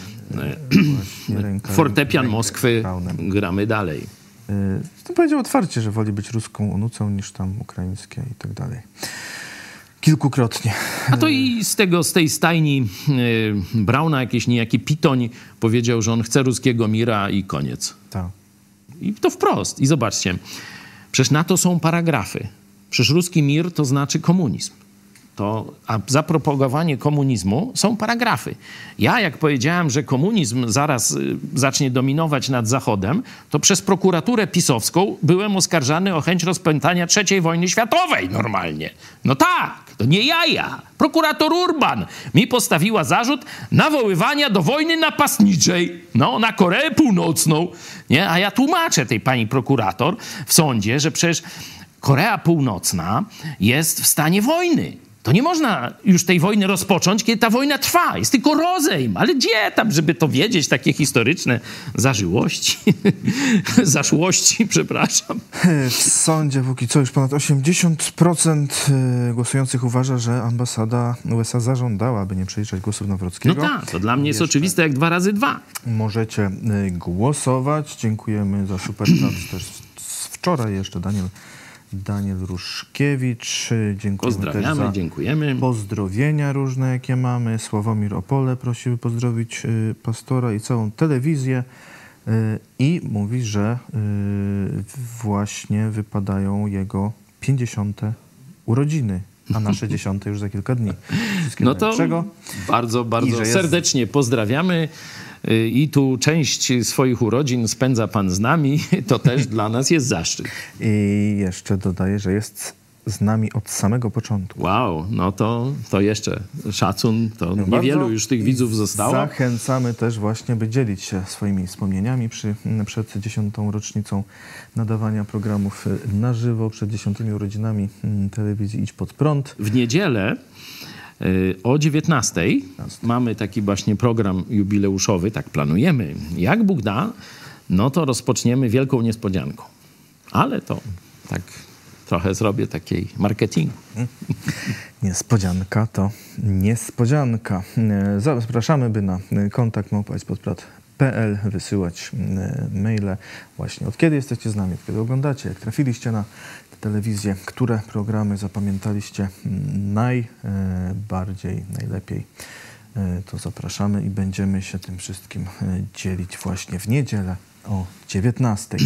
Właśnie ręka- fortepian rękę Moskwy Braunem. gramy dalej. E, to powiedział otwarcie, że woli być ruską onucą niż tam ukraińskie i tak dalej. Kilkukrotnie. A to i z tego, z tej stajni y, Brauna jakiś niejaki Pitoń powiedział, że on chce ruskiego mira i koniec. Tak. I to wprost. I zobaczcie, przecież na to są paragrafy. Przecież ruski mir to znaczy komunizm. To, a za propagowanie komunizmu są paragrafy. Ja jak powiedziałem, że komunizm zaraz y, zacznie dominować nad Zachodem, to przez prokuraturę pisowską byłem oskarżany o chęć rozpętania trzeciej wojny światowej normalnie. No tak, to nie jaja. Prokurator Urban mi postawiła zarzut nawoływania do wojny napastniczej, no, na Koreę Północną. Nie? A ja tłumaczę tej pani prokurator w sądzie, że przecież Korea Północna jest w stanie wojny. To nie można już tej wojny rozpocząć, kiedy ta wojna trwa. Jest tylko rozejm. Ale gdzie tam, żeby to wiedzieć, takie historyczne zażyłości, zaszłości, przepraszam. W sądzie póki co już ponad osiemdziesiąt procent głosujących uważa, że ambasada U S A zażądała, by nie przeliczać głosów No Nawrockiego. tak, to dla mnie jest oczywiste jak dwa razy dwa. Możecie y, głosować. Dziękujemy za super chat też z wczoraj jeszcze. Daniel, Daniel Ruszkiewicz. y, Dziękujemy też Pozdrawiamy, za dziękujemy. pozdrowienia różne, jakie mamy. Sławomir Opole prosił pozdrowić y, pastora i całą telewizję. Y, I mówi, że y, właśnie wypadają jego pięćdziesiąte urodziny, a nasze dziesiąte już za kilka dni. Wszystkiego No to najlepszego. bardzo, I bardzo że jest- serdecznie pozdrawiamy. Y, I tu część swoich urodzin spędza pan z nami. To też dla nas jest zaszczyt. I jeszcze dodaję, że jest z nami od samego początku. Wow, no to, to jeszcze szacun. To Bardzo niewielu już tych widzów zostało. Zachęcamy też właśnie, by dzielić się swoimi wspomnieniami przy, przed dziesiątą rocznicą nadawania programów na żywo, przed dziesiątymi urodzinami telewizji Idź Pod Prąd. W niedzielę y, o dziewiętnastej mamy taki właśnie program jubileuszowy, tak planujemy. Jak Bóg da, no to rozpoczniemy wielką niespodzianką. Ale to tak trochę zrobię takiej marketingu. Niespodzianka to niespodzianka. E, Zapraszamy, by na kontakt małpa idź pod prąd kropka p l wysyłać e, maile właśnie od kiedy jesteście z nami, od kiedy oglądacie, jak trafiliście na telewizję. Które programy zapamiętaliście najbardziej, najlepiej? To zapraszamy i będziemy się tym wszystkim dzielić właśnie w niedzielę o dziewiętnastej.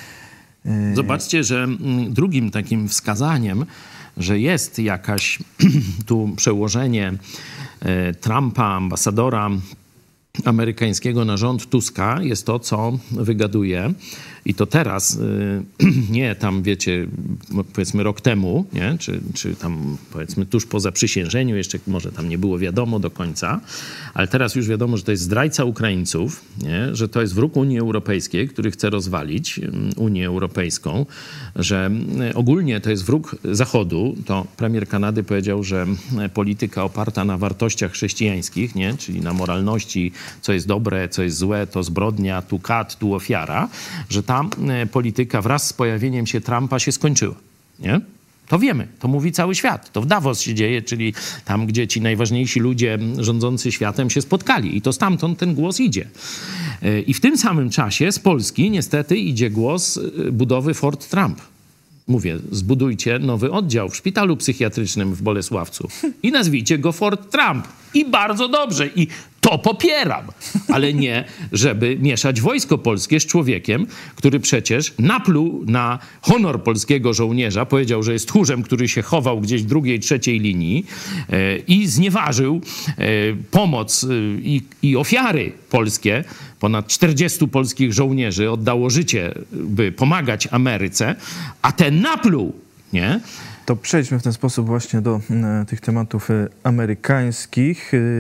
Zobaczcie, że drugim takim wskazaniem, że jest jakaś tu przełożenie Trumpa, ambasadora amerykańskiego na rząd Tuska, jest to, co wygaduje. I to teraz, nie tam, wiecie, powiedzmy rok temu, nie? Czy, czy tam powiedzmy tuż po zaprzysiężeniu, jeszcze może tam nie było wiadomo do końca, ale teraz już wiadomo, że to jest zdrajca Ukraińców, nie? Że to jest wróg Unii Europejskiej, który chce rozwalić Unię Europejską, że ogólnie to jest wróg Zachodu. To premier Kanady powiedział, że polityka oparta na wartościach chrześcijańskich, nie? Czyli na moralności, co jest dobre, co jest złe, to zbrodnia, tu kat, tu ofiara, że ta polityka wraz z pojawieniem się Trumpa się skończyła, nie? To wiemy, to mówi cały świat. To w Davos się dzieje, czyli tam, gdzie ci najważniejsi ludzie rządzący światem się spotkali. I to stamtąd ten głos idzie. I w tym samym czasie z Polski niestety idzie głos budowy Fort Trump. Mówię, zbudujcie nowy oddział w szpitalu psychiatrycznym w Bolesławcu i nazwijcie go Fort Trump. I bardzo dobrze. I to popieram. Ale nie, żeby mieszać wojsko polskie z człowiekiem, który przecież napluł na honor polskiego żołnierza, powiedział, że jest tchórzem, który się chował gdzieś w drugiej, trzeciej linii e, i znieważył e, pomoc e, i, i ofiary polskie. Ponad czterdziestu polskich żołnierzy oddało życie, by pomagać Ameryce, a ten napluł, nie? To przejdźmy w ten sposób właśnie do e, tych tematów e, amerykańskich. E,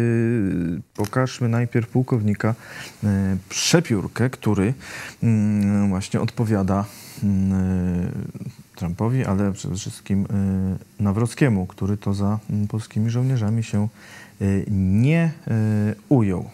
pokażmy najpierw pułkownika e, Przepiórkę, który e, właśnie odpowiada e, Trumpowi, ale przede wszystkim e, Nawrockiemu, który to za m, polskimi żołnierzami się e, nie e, ujął.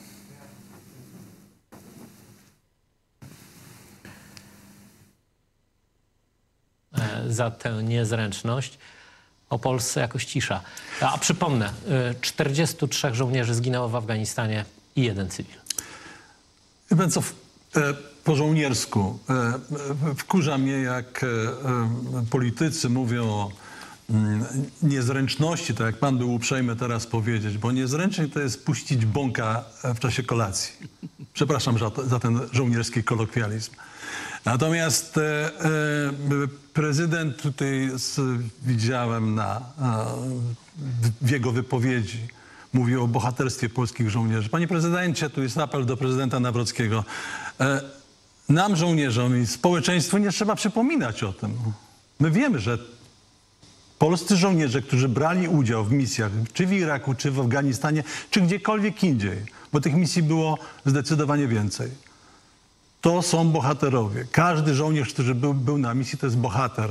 Za tę niezręczność. O Polsce jakoś cisza. A przypomnę, czterdziestu trzech żołnierzy zginęło w Afganistanie i jeden cywil. Wie pan co, po żołniersku wkurza mnie, jak politycy mówią o niezręczności, tak jak pan był uprzejmy teraz powiedzieć, bo niezręcznie to jest puścić bąka w czasie kolacji. Przepraszam za, to, za ten żołnierski kolokwializm. Natomiast e, e, prezydent tutaj z, widziałem na, a, w jego wypowiedzi, mówił o bohaterstwie polskich żołnierzy. Panie prezydencie, tu jest apel do prezydenta Nawrockiego. E, nam, żołnierzom i społeczeństwu nie trzeba przypominać o tym. My wiemy, że polscy żołnierze, którzy brali udział w misjach, czy w Iraku, czy w Afganistanie, czy gdziekolwiek indziej, bo tych misji było zdecydowanie więcej, to są bohaterowie. Każdy żołnierz, który był, był na misji, to jest bohater.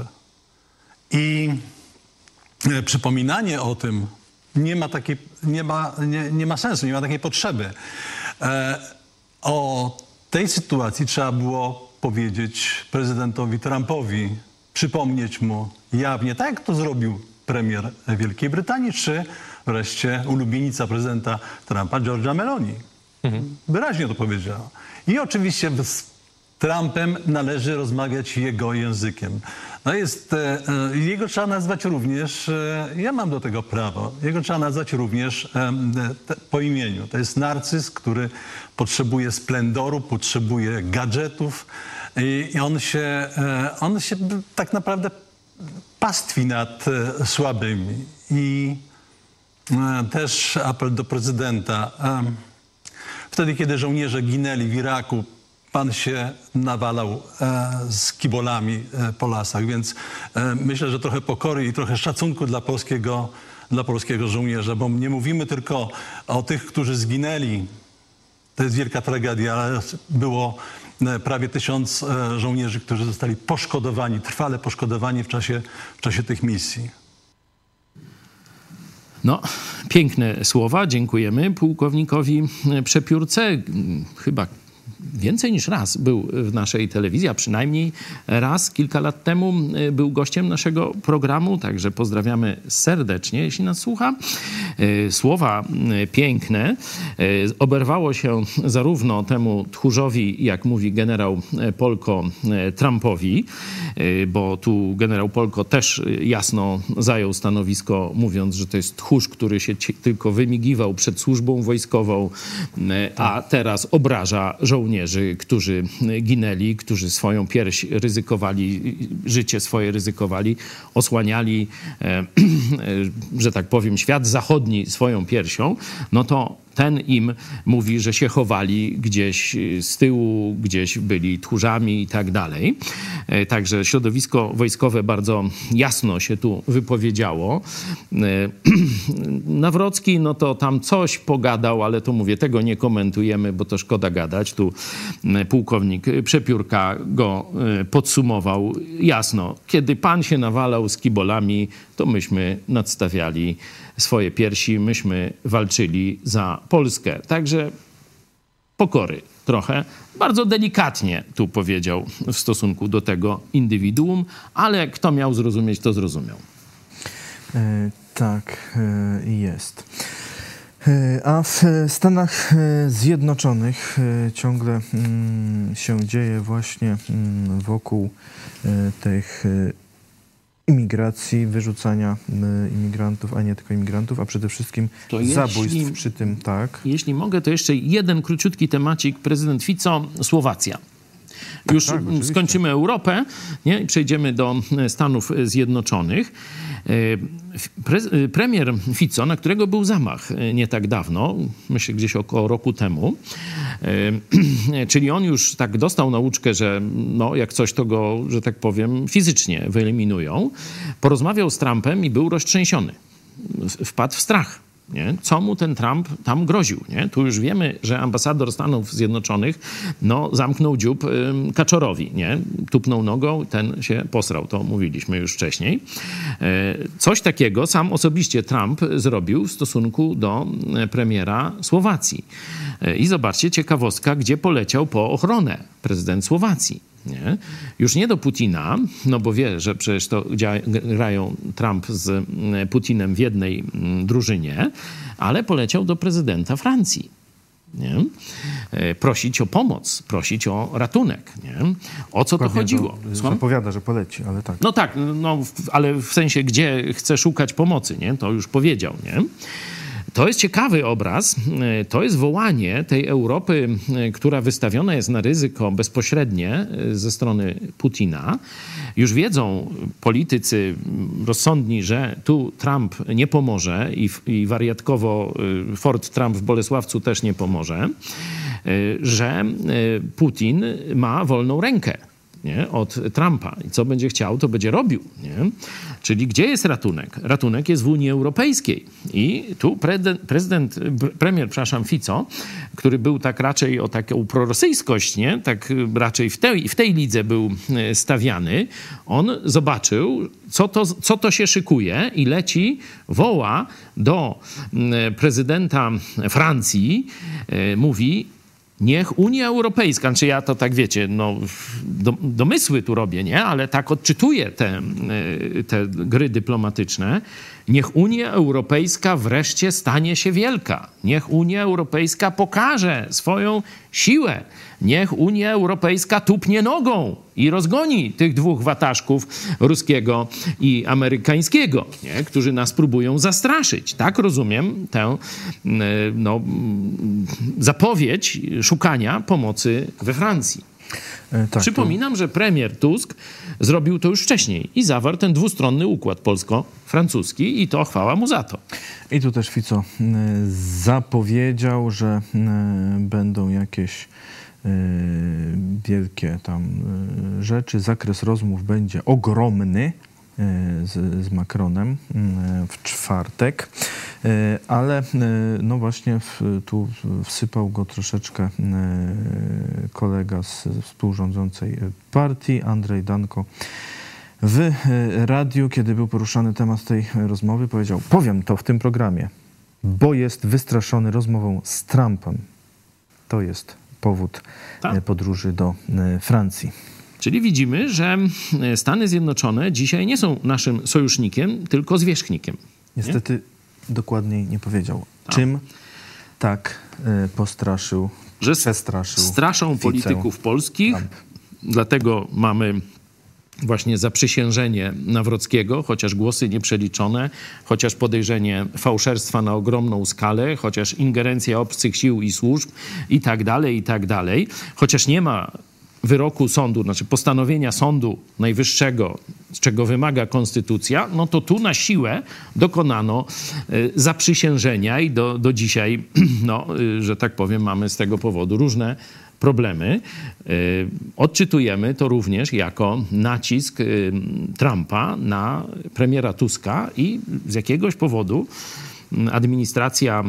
I e, przypominanie o tym nie ma, takiej, nie, ma, nie, nie ma sensu, nie ma takiej potrzeby. E, o tej sytuacji trzeba było powiedzieć prezydentowi Trumpowi, przypomnieć mu jawnie, tak jak to zrobił premier Wielkiej Brytanii, czy wreszcie ulubienica prezydenta Trumpa, Georgia Meloni. Mhm. Wyraźnie to powiedziała. I oczywiście z Trumpem należy rozmawiać jego językiem. No jest, e, jego trzeba nazwać również, e, ja mam do tego prawo, jego trzeba nazwać również e, te, po imieniu. To jest narcyz, który potrzebuje splendoru, potrzebuje gadżetów i, i on, się, e, on się tak naprawdę pastwi nad e, słabymi. I e, też apel do prezydenta. E, Wtedy, kiedy żołnierze ginęli w Iraku, pan się nawalał e, z kibolami e, po lasach, więc e, myślę, że trochę pokory i trochę szacunku dla polskiego, dla polskiego żołnierza, bo nie mówimy tylko o tych, którzy zginęli. To jest wielka tragedia, ale było e, prawie tysiąc e, żołnierzy, którzy zostali poszkodowani, trwale poszkodowani w czasie, w czasie tych misji. No, piękne słowa. Dziękujemy pułkownikowi Przepiórce. Chyba więcej niż raz był w naszej telewizji, a przynajmniej raz kilka lat temu był gościem naszego programu, także pozdrawiamy serdecznie, jeśli nas słucha. Słowa piękne. Oberwało się zarówno temu tchórzowi, jak mówi generał Polko, Trumpowi, bo tu generał Polko też jasno zajął stanowisko, mówiąc, że to jest tchórz, który się tylko wymigiwał przed służbą wojskową, a teraz obraża żołnierzy, którzy ginęli, którzy swoją pierś ryzykowali, życie swoje ryzykowali, osłaniali, że tak powiem, świat zachodni swoją piersią, no to ten im mówi, że się chowali gdzieś z tyłu, gdzieś byli tchórzami i tak dalej. Także środowisko wojskowe bardzo jasno się tu wypowiedziało. Nawrocki, no to tam coś pogadał, ale to mówię, tego nie komentujemy, bo to szkoda gadać. Tu pułkownik Przepiórka go podsumował jasno. Kiedy pan się nawalał z kibolami, to myśmy nadstawiali swoje piersi, myśmy walczyli za Polskę. Także pokory trochę. Bardzo delikatnie tu powiedział w stosunku do tego indywiduum, ale kto miał zrozumieć, to zrozumiał. E, tak, e, jest. E, a w Stanach Zjednoczonych e, ciągle mm, się dzieje właśnie mm, wokół e, tych e, imigracji, wyrzucania y, imigrantów, a nie tylko imigrantów, a przede wszystkim to zabójstw jeśli, przy tym, tak. Jeśli mogę, to jeszcze jeden króciutki temacik. Prezydent Fico, Słowacja. Już tak, tak, skończymy Europę, nie? I przejdziemy do Stanów Zjednoczonych. Pre- premier Fico, na którego był zamach nie tak dawno, myślę gdzieś około roku temu, czyli on już tak dostał nauczkę, że no, jak coś, to go, że tak powiem, fizycznie wyeliminują. Porozmawiał z Trumpem i był roztrzęsiony. Wpadł w strach. Nie? Co mu ten Trump tam groził? Nie? Tu już wiemy, że ambasador Stanów Zjednoczonych no, zamknął dziób ym, Kaczorowi. Nie? Tupnął nogą, ten się posrał. To mówiliśmy już wcześniej. E, coś takiego sam osobiście Trump zrobił w stosunku do premiera Słowacji. E, I zobaczcie, ciekawostka, gdzie poleciał po ochronę prezydent Słowacji. Nie? Już nie do Putina, no bo wie, że przecież to grają Trump z Putinem w jednej drużynie, ale poleciał do prezydenta Francji. Nie? Prosić o pomoc, prosić o ratunek. Nie? O co Dokładnie to chodziło? To zapowiada, że poleci, ale tak. No tak, no, ale w sensie, gdzie chce szukać pomocy, nie? To już powiedział. Nie? To jest ciekawy obraz. To jest wołanie tej Europy, która wystawiona jest na ryzyko bezpośrednie ze strony Putina. Już wiedzą politycy rozsądni, że tu Trump nie pomoże i, i wariatkowo Ford Trump w Bolesławcu też nie pomoże, że Putin ma wolną rękę. Nie? Od Trumpa. I co będzie chciał, to będzie robił. Nie? Czyli gdzie jest ratunek? Ratunek jest w Unii Europejskiej. I tu prezydent, prezydent premier, przepraszam, Fico, który był tak raczej o taką prorosyjskość, nie? Tak raczej w tej, w tej lidze był stawiany, on zobaczył, co to, co to się szykuje i leci, woła do prezydenta Francji, mówi: niech Unia Europejska, znaczy ja to tak wiecie, no do, domysły tu robię, nie? Ale tak odczytuję te, te gry dyplomatyczne. Niech Unia Europejska wreszcie stanie się wielka. Niech Unia Europejska pokaże swoją siłę. Niech Unia Europejska tupnie nogą i rozgoni tych dwóch wataszków, ruskiego i amerykańskiego, nie? Którzy nas próbują zastraszyć. Tak rozumiem tę no, zapowiedź szukania pomocy we Francji. Tak, Przypominam, to... że premier Tusk zrobił to już wcześniej i zawarł ten dwustronny układ polsko-francuski i to chwała mu za to. I tu też Fico zapowiedział, że będą jakieś wielkie tam rzeczy. Zakres rozmów będzie ogromny z, z Macronem w czwartek, ale no właśnie w, tu wsypał go troszeczkę kolega z współrządzącej partii, Andrzej Danko. W radiu, kiedy był poruszany temat tej rozmowy, powiedział: powiem to w tym programie, bo jest wystraszony rozmową z Trumpem. To jest powód Tak. podróży do Francji. Czyli widzimy, że Stany Zjednoczone dzisiaj nie są naszym sojusznikiem, tylko zwierzchnikiem. Niestety nie? dokładniej nie powiedział. Tak. Czym tak y, postraszył, że przestraszył straszą polityków polskich, Trump. Dlatego mamy właśnie zaprzysiężenie Nawrockiego, chociaż głosy nieprzeliczone, chociaż podejrzenie fałszerstwa na ogromną skalę, chociaż ingerencja obcych sił i służb i tak dalej, i tak dalej. Chociaż nie ma wyroku sądu, znaczy postanowienia Sądu Najwyższego, z czego wymaga konstytucja, no to tu na siłę dokonano y, zaprzysiężenia i do, do dzisiaj, no, y, że tak powiem, mamy z tego powodu różne problemy. Y, odczytujemy to również jako nacisk y, Trumpa na premiera Tuska i z jakiegoś powodu administracja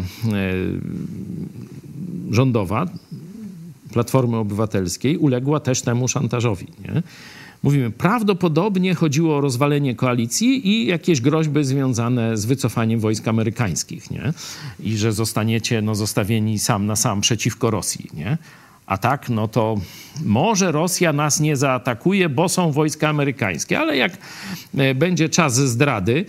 y, rządowa Platformy Obywatelskiej uległa też temu szantażowi. Nie? Mówimy, prawdopodobnie chodziło o rozwalenie koalicji i jakieś groźby związane z wycofaniem wojsk amerykańskich. Nie? I że zostaniecie no, zostawieni sam na sam przeciwko Rosji. Nie? A tak, no to może Rosja nas nie zaatakuje, bo są wojska amerykańskie, ale jak będzie czas zdrady,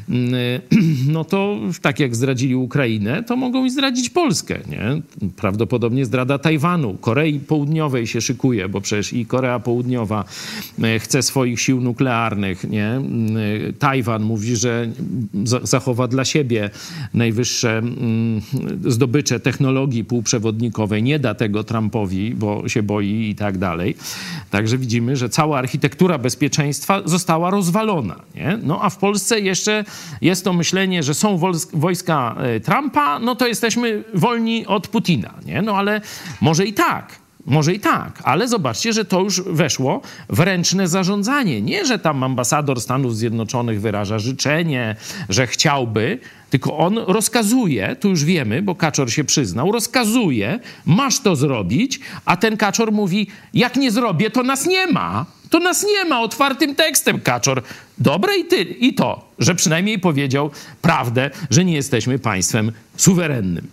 no to tak jak zdradzili Ukrainę, to mogą i zdradzić Polskę, nie? Prawdopodobnie zdrada Tajwanu, Korei Południowej się szykuje, bo przecież i Korea Południowa chce swoich sił nuklearnych, nie? Tajwan mówi, że zachowa dla siebie najwyższe zdobycze technologii półprzewodnikowej, nie da tego Trumpowi, bo się boi i tak dalej. Także widzimy, że cała architektura bezpieczeństwa została rozwalona. Nie? No a w Polsce jeszcze jest to myślenie, że są wojska Trumpa, no to jesteśmy wolni od Putina. Nie? No ale może i tak. Może i tak, ale zobaczcie, że to już weszło w ręczne zarządzanie. Nie, że tam ambasador Stanów Zjednoczonych wyraża życzenie, że chciałby, tylko on rozkazuje, tu już wiemy, bo Kaczor się przyznał, rozkazuje, masz to zrobić, a ten Kaczor mówi, jak nie zrobię, to nas nie ma. To nas nie ma, otwartym tekstem Kaczor. Dobre i, ty, i to, że przynajmniej powiedział prawdę, że nie jesteśmy państwem suwerennym.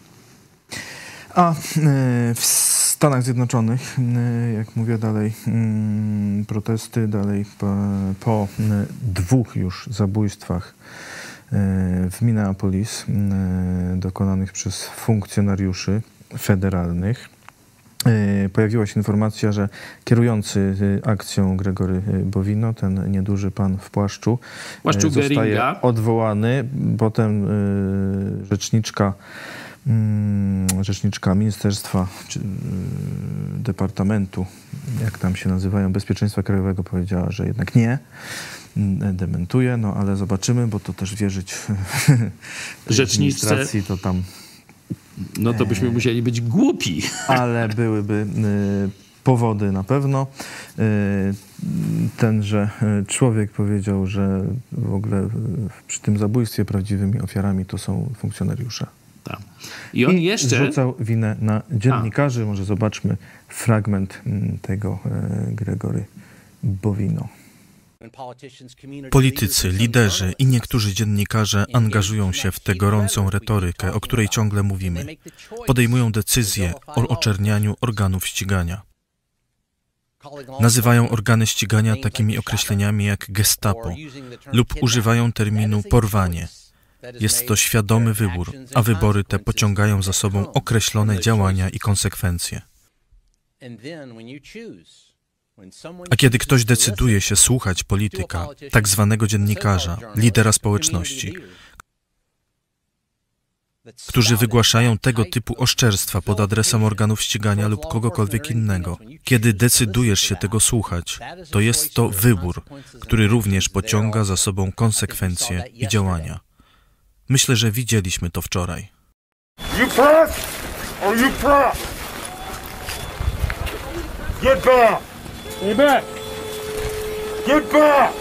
A w Stanach Zjednoczonych, jak mówię dalej, protesty dalej po, po dwóch już zabójstwach w Minneapolis dokonanych przez funkcjonariuszy federalnych. Pojawiła się informacja, że kierujący akcją Gregory Bovino, ten nieduży pan w płaszczu, płaszczu zostaje Geringa. odwołany. Potem rzeczniczka rzeczniczka Ministerstwa czy Departamentu, jak tam się nazywają, Bezpieczeństwa Krajowego powiedziała, że jednak nie, dementuje, no ale zobaczymy, bo to też wierzyć rzeczniczce, to tam... No to byśmy musieli być głupi. Ale byłyby y, powody na pewno. Y, tenże człowiek powiedział, że w ogóle y, przy tym zabójstwie prawdziwymi ofiarami to są funkcjonariusze. Tak. I on I jeszcze rzucał winę na dziennikarzy. A. Może zobaczmy fragment tego y, Gregory Bovino. Politycy, liderzy i niektórzy dziennikarze angażują się w tę gorącą retorykę, o której ciągle mówimy. Podejmują decyzje o oczernianiu organów ścigania. Nazywają organy ścigania takimi określeniami jak gestapo lub używają terminu porwanie. Jest to świadomy wybór, a wybory te pociągają za sobą określone działania i konsekwencje. A kiedy ktoś decyduje się słuchać polityka, tak zwanego dziennikarza, lidera społeczności, którzy wygłaszają tego typu oszczerstwa pod adresem organów ścigania lub kogokolwiek innego, kiedy decydujesz się tego słuchać, to jest to wybór, który również pociąga za sobą konsekwencje i działania. Myślę, że widzieliśmy to wczoraj. You press or you press? Get back! Get back! Get back!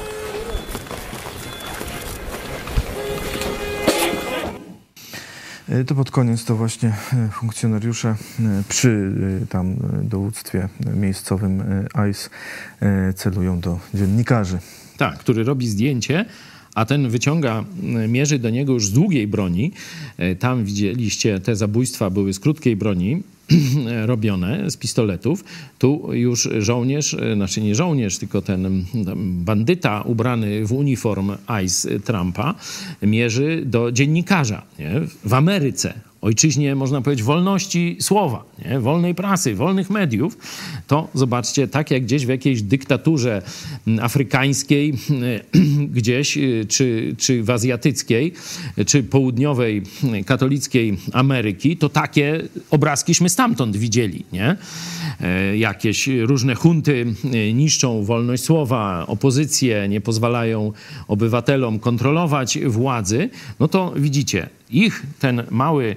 To pod koniec to właśnie funkcjonariusze przy tam dowództwie miejscowym I C E celują do dziennikarzy. Tak, który robi zdjęcie, a ten wyciąga, mierzy do niego już z długiej broni. Tam widzieliście, te zabójstwa były z krótkiej broni. robione z pistoletów. Tu już żołnierz, znaczy nie żołnierz, tylko ten bandyta ubrany w uniform Ice Trumpa mierzy do dziennikarza, nie? W Ameryce, ojczyźnie, można powiedzieć, wolności słowa, nie? Wolnej prasy, wolnych mediów, to zobaczcie, tak jak gdzieś w jakiejś dyktaturze afrykańskiej, gdzieś, czy, czy w azjatyckiej, czy południowej katolickiej Ameryki, to takie obrazkiśmy stamtąd widzieli, nie? Jakieś różne hunty niszczą wolność słowa, opozycję, nie pozwalają obywatelom kontrolować władzy, no to widzicie, ich ten mały,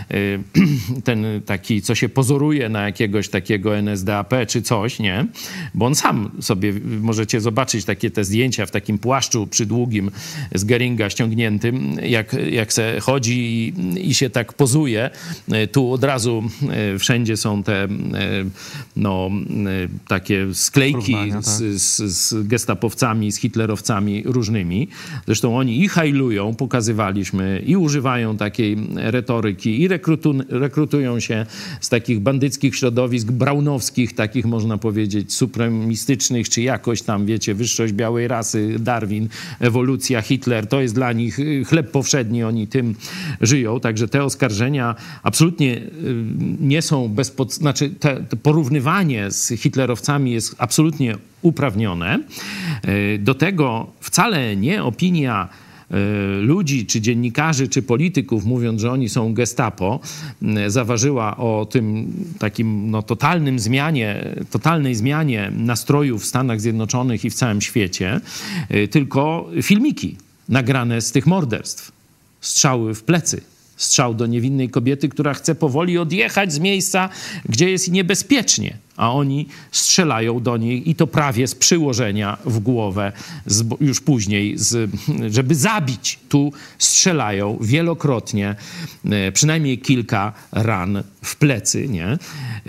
ten taki, co się pozoruje na jakiegoś takiego N S D A P czy coś, nie? Bo on sam sobie, możecie zobaczyć takie te zdjęcia w takim płaszczu przydługim z Geringa ściągniętym, jak, jak se chodzi i, i się tak pozuje. Tu od razu wszędzie są te no, takie sklejki tak. z, z, z gestapowcami, z hitlerowcami różnymi. Zresztą oni i hajlują, pokazywaliśmy, i używają takiej retoryki i rekrutu, rekrutują się z takich bandyckich środowisk braunowskich, takich można powiedzieć supremistycznych, czy jakoś tam, wiecie, wyższość białej rasy, Darwin, ewolucja, Hitler, to jest dla nich chleb powszedni, oni tym żyją. Także te oskarżenia absolutnie nie są bez pod... Znaczy te, te porównywanie z hitlerowcami jest absolutnie uprawnione. Do tego wcale nie opinia ludzi, czy dziennikarzy, czy polityków, mówiąc, że oni są gestapo, zaważyła o tym takim no, totalnym zmianie, totalnej zmianie nastrojów w Stanach Zjednoczonych i w całym świecie, tylko filmiki nagrane z tych morderstw. Strzały w plecy. Strzał do niewinnej kobiety, która chce powoli odjechać z miejsca, gdzie jest niebezpiecznie, a oni strzelają do niej i to prawie z przyłożenia w głowę, z, już później, z, żeby zabić. Tu strzelają wielokrotnie, przynajmniej kilka ran w plecy, nie?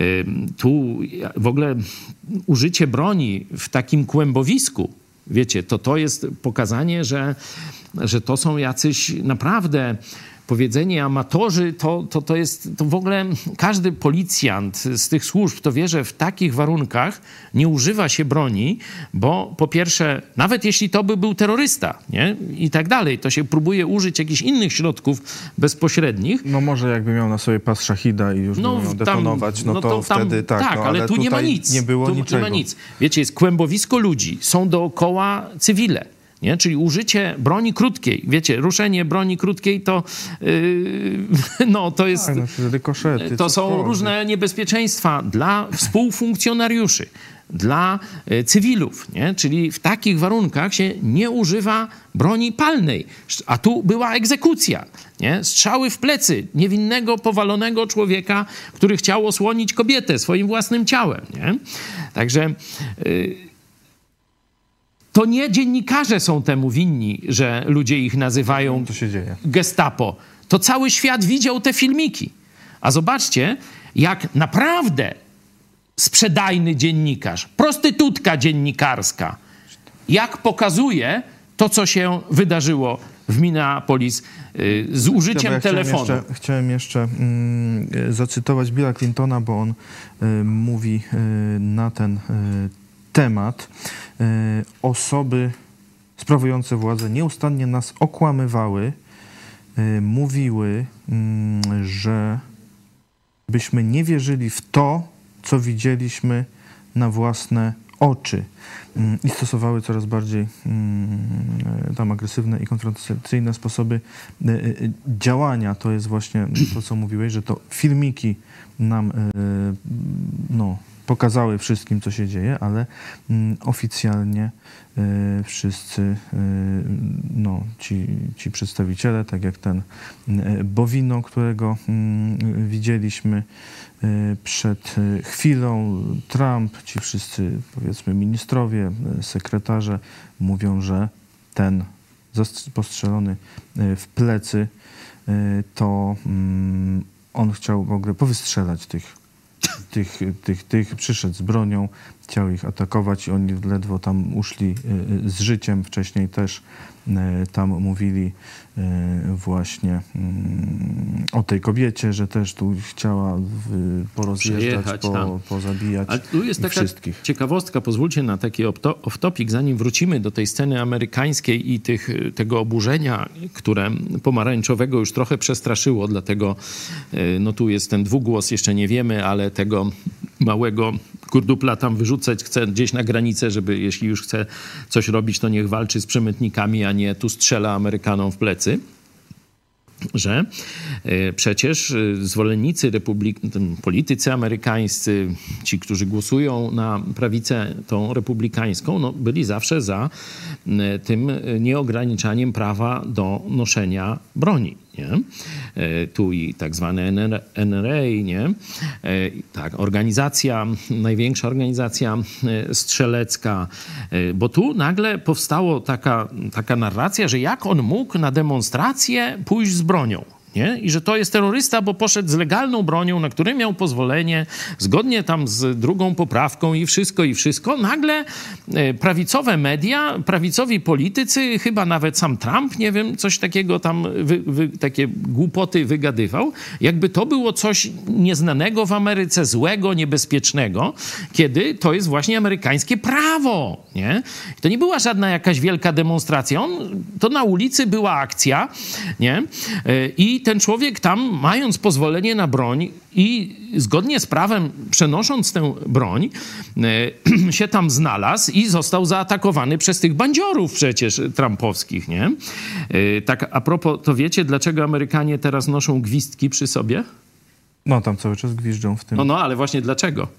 Tu w ogóle użycie broni w takim kłębowisku, wiecie, to to jest pokazanie, że, że to są jacyś naprawdę... Powiedzenie amatorzy, to, to, to jest, to w ogóle każdy policjant z tych służb to wie, że w takich warunkach nie używa się broni, bo po pierwsze, nawet jeśli to by był terrorysta, nie? I tak dalej, to się próbuje użyć jakichś innych środków bezpośrednich. No może jakby miał na sobie pas szachida i już no, miał detonować, no, no to, to tam, wtedy tak. Tak, no, ale, ale tu nie ma nic. Nie było tu niczego. nie ma nic. Wiecie, jest kłębowisko ludzi, są dookoła cywile. Nie? Czyli użycie broni krótkiej. Wiecie, ruszenie broni krótkiej to yy, no to jest... Tak, no, rykoszety, to są cokolwiek. Różne niebezpieczeństwa dla współfunkcjonariuszy, dla y, cywilów. Nie? Czyli w takich warunkach się nie używa broni palnej. A tu była egzekucja. Nie? Strzały w plecy niewinnego, powalonego człowieka, który chciał osłonić kobietę swoim własnym ciałem. Nie? Także... Yy, To nie dziennikarze są temu winni, że ludzie ich nazywają to się dzieje. Gestapo. To cały świat widział te filmiki. A zobaczcie, jak naprawdę sprzedajny dziennikarz, prostytutka dziennikarska, jak pokazuje to, co się wydarzyło w Minneapolis y, z użyciem ja telefonu. Chciałem jeszcze, chciałem jeszcze mm, zacytować Billa Clintona, bo on y, mówi y, na ten y, temat. Osoby sprawujące władzę nieustannie nas okłamywały, mówiły, że byśmy nie wierzyli w to, co widzieliśmy na własne oczy i stosowały coraz bardziej tam agresywne i konfrontacyjne sposoby działania. To jest właśnie to, co mówiłeś, że to filmiki nam no, pokazały wszystkim, co się dzieje, ale mm, oficjalnie y, wszyscy y, no, ci, ci przedstawiciele, tak jak ten y, Bowino, którego y, widzieliśmy y, przed y, chwilą, Trump, ci wszyscy, powiedzmy, ministrowie, y, sekretarze mówią, że ten postrzelony y, w plecy y, to y, on chciał w ogóle powystrzelać tych Tych, tych, tych przyszedł z bronią, chciał ich atakować i oni ledwo tam uszli z życiem. Wcześniej też tam mówili właśnie o tej kobiecie, że też tu chciała porozjeżdżać, po, pozabijać Ale tu jest taka wszystkich. ciekawostka, pozwólcie na taki off-topic, zanim wrócimy do tej sceny amerykańskiej i tych, tego oburzenia, które pomarańczowego już trochę przestraszyło, dlatego no tu jest ten dwugłos, jeszcze nie wiemy, ale tego małego kurdupla tam wyrzucać chce gdzieś na granicę, żeby jeśli już chce coś robić, to niech walczy z przemytnikami, a nie tu strzela Amerykanom w plecy. Że y, przecież y, zwolennicy republik, politycy amerykańscy, ci, którzy głosują na prawicę tą republikańską, no, byli zawsze za y, tym nieograniczaniem prawa do noszenia broni. Nie? Y, tu i tak zwane N R A, nie? Y, tak, organizacja, największa organizacja y, strzelecka, y, bo tu nagle powstała taka, taka narracja, że jak on mógł na demonstrację pójść z bronią. Nie? I że to jest terrorysta, bo poszedł z legalną bronią, na której miał pozwolenie, zgodnie tam z drugą poprawką i wszystko, i wszystko. Nagle prawicowe media, prawicowi politycy, chyba nawet sam Trump, nie wiem, coś takiego tam, wy, wy, takie głupoty wygadywał. Jakby to było coś nieznanego w Ameryce, złego, niebezpiecznego, kiedy to jest właśnie amerykańskie prawo. Nie? To nie była żadna jakaś wielka demonstracja. On, to na ulicy była akcja, nie? I ten człowiek tam, mając pozwolenie na broń i zgodnie z prawem przenosząc tę broń, e, się tam znalazł i został zaatakowany przez tych bandziorów przecież trumpowskich, nie? E, tak a propos, to wiecie, dlaczego Amerykanie teraz noszą gwizdki przy sobie? No, tam cały czas gwiżdżą w tym. No, no, ale właśnie dlaczego?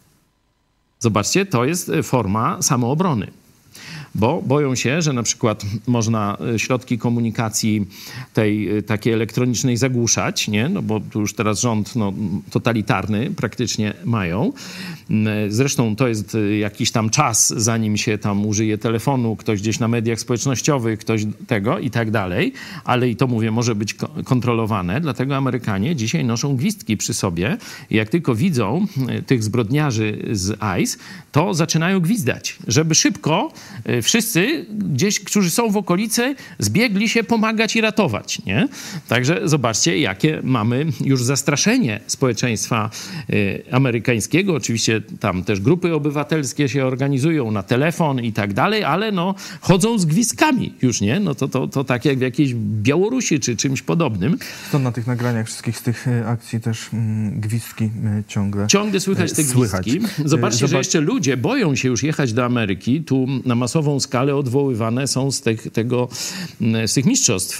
Zobaczcie, to jest forma samoobrony. Bo boją się, że na przykład można środki komunikacji tej takiej elektronicznej zagłuszać, nie? No bo tu już teraz rząd no, totalitarny praktycznie mają. Zresztą to jest jakiś tam czas, zanim się tam użyje telefonu, ktoś gdzieś na mediach społecznościowych, ktoś tego i tak dalej, ale i to mówię, może być kontrolowane, dlatego Amerykanie dzisiaj noszą gwizdki przy sobie i jak tylko widzą tych zbrodniarzy z I C E, to zaczynają gwizdać, żeby szybko wszyscy gdzieś, którzy są w okolicy, zbiegli się pomagać i ratować, nie? Także zobaczcie, jakie mamy już zastraszenie społeczeństwa y, amerykańskiego. Oczywiście tam też grupy obywatelskie się organizują na telefon i tak dalej, ale no chodzą z gwizdkami już, nie? No to, to, to tak jak w jakiejś Białorusi czy czymś podobnym. To na tych nagraniach wszystkich z tych akcji też mm, gwizdki y, ciągle Ciągle słychać te słychać. gwizdki. Zobaczcie, Zobacz... że jeszcze ludzie boją się już jechać do Ameryki. Tu na masową skalę odwoływane są z, tych, tego, z tych mistrzostw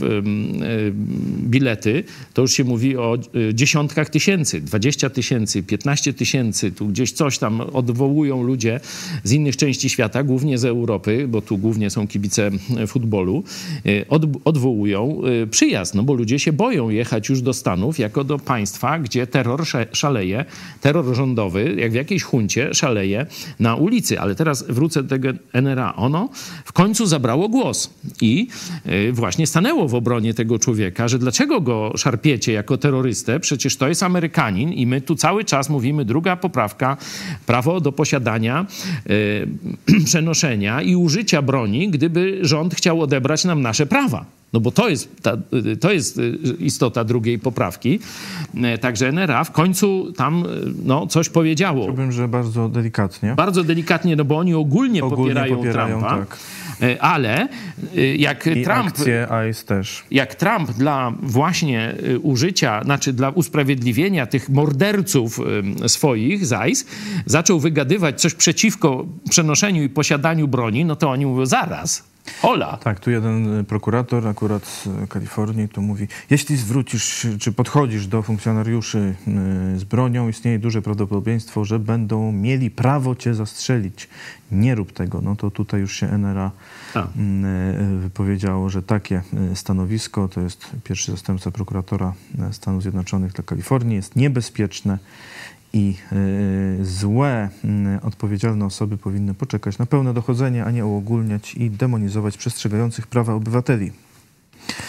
bilety. To już się mówi o dziesiątkach tysięcy, dwadzieścia tysięcy, piętnaście tysięcy. Tu gdzieś coś tam odwołują ludzie z innych części świata, głównie z Europy, bo tu głównie są kibice futbolu, od, odwołują przyjazd, no bo ludzie się boją jechać już do Stanów jako do państwa, gdzie terror szaleje, terror rządowy, jak w jakiejś huncie szaleje na ulicy. Ale teraz wrócę do tego N R A. Ono w końcu zabrało głos i właśnie stanęło w obronie tego człowieka, że dlaczego go szarpiecie jako terrorystę? Przecież to jest Amerykanin i my tu cały czas mówimy, druga poprawka, prawo do posiadania, yy, przenoszenia i użycia broni, gdyby rząd chciał odebrać nam nasze prawa. No bo to jest, ta, to jest istota drugiej poprawki. Także N R A w końcu tam no, coś powiedziało. Chciałbym, że bardzo delikatnie. Bardzo delikatnie, no bo oni ogólnie, ogólnie popierają, popierają Trumpa. Tak. Ale jak I Trump... akcje I C E też. Jak Trump dla właśnie użycia, znaczy dla usprawiedliwienia tych morderców swoich z I C E zaczął wygadywać coś przeciwko przenoszeniu i posiadaniu broni, no to oni mówią zaraz. Hola. Tak, tu jeden prokurator akurat z Kalifornii to mówi, jeśli zwrócisz, czy podchodzisz do funkcjonariuszy z bronią, istnieje duże prawdopodobieństwo, że będą mieli prawo cię zastrzelić. Nie rób tego. No to tutaj już się N R A A. wypowiedziało, że takie stanowisko, to jest pierwszy zastępca prokuratora Stanów Zjednoczonych dla Kalifornii, jest niebezpieczne i y, złe, y, odpowiedzialne osoby powinny poczekać na pełne dochodzenie, a nie uogólniać i demonizować przestrzegających prawa obywateli.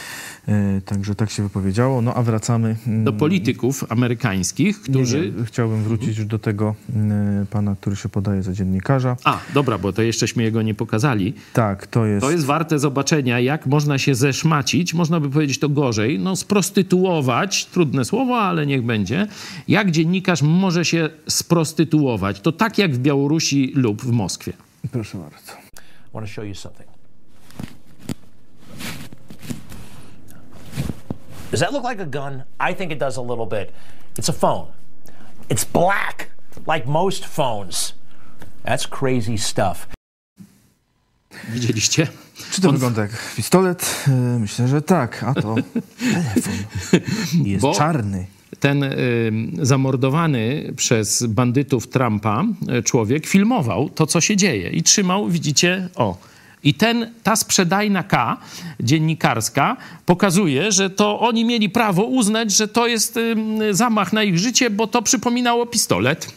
Także tak się wypowiedziało. No a wracamy do polityków amerykańskich, którzy... Nie, nie. Chciałbym wrócić już do tego pana, który się podaje za dziennikarza. A, dobra, bo to jeszcze jego nie pokazali. Tak, to jest... To jest warte zobaczenia, jak można się zeszmacić, można by powiedzieć to gorzej, no sprostytuować, trudne słowo, ale niech będzie. Jak dziennikarz może się sprostytuować? To tak jak w Białorusi lub w Moskwie. Proszę bardzo. I want to show you something. Does that look like a gun? I think it does a little bit. It's a phone. It's black, like most phones. That's crazy stuff. Widzieliście? Czy to On... wygląda jak pistolet? Myślę, że tak. A to telefon. Jest Bo czarny. Ten y, zamordowany przez bandytów Trumpa y, człowiek filmował to, co się dzieje i trzymał, widzicie, o. I ten, ta sprzedajna K dziennikarska pokazuje, że to oni mieli prawo uznać, że to jest y, zamach na ich życie, bo to przypominało pistolet.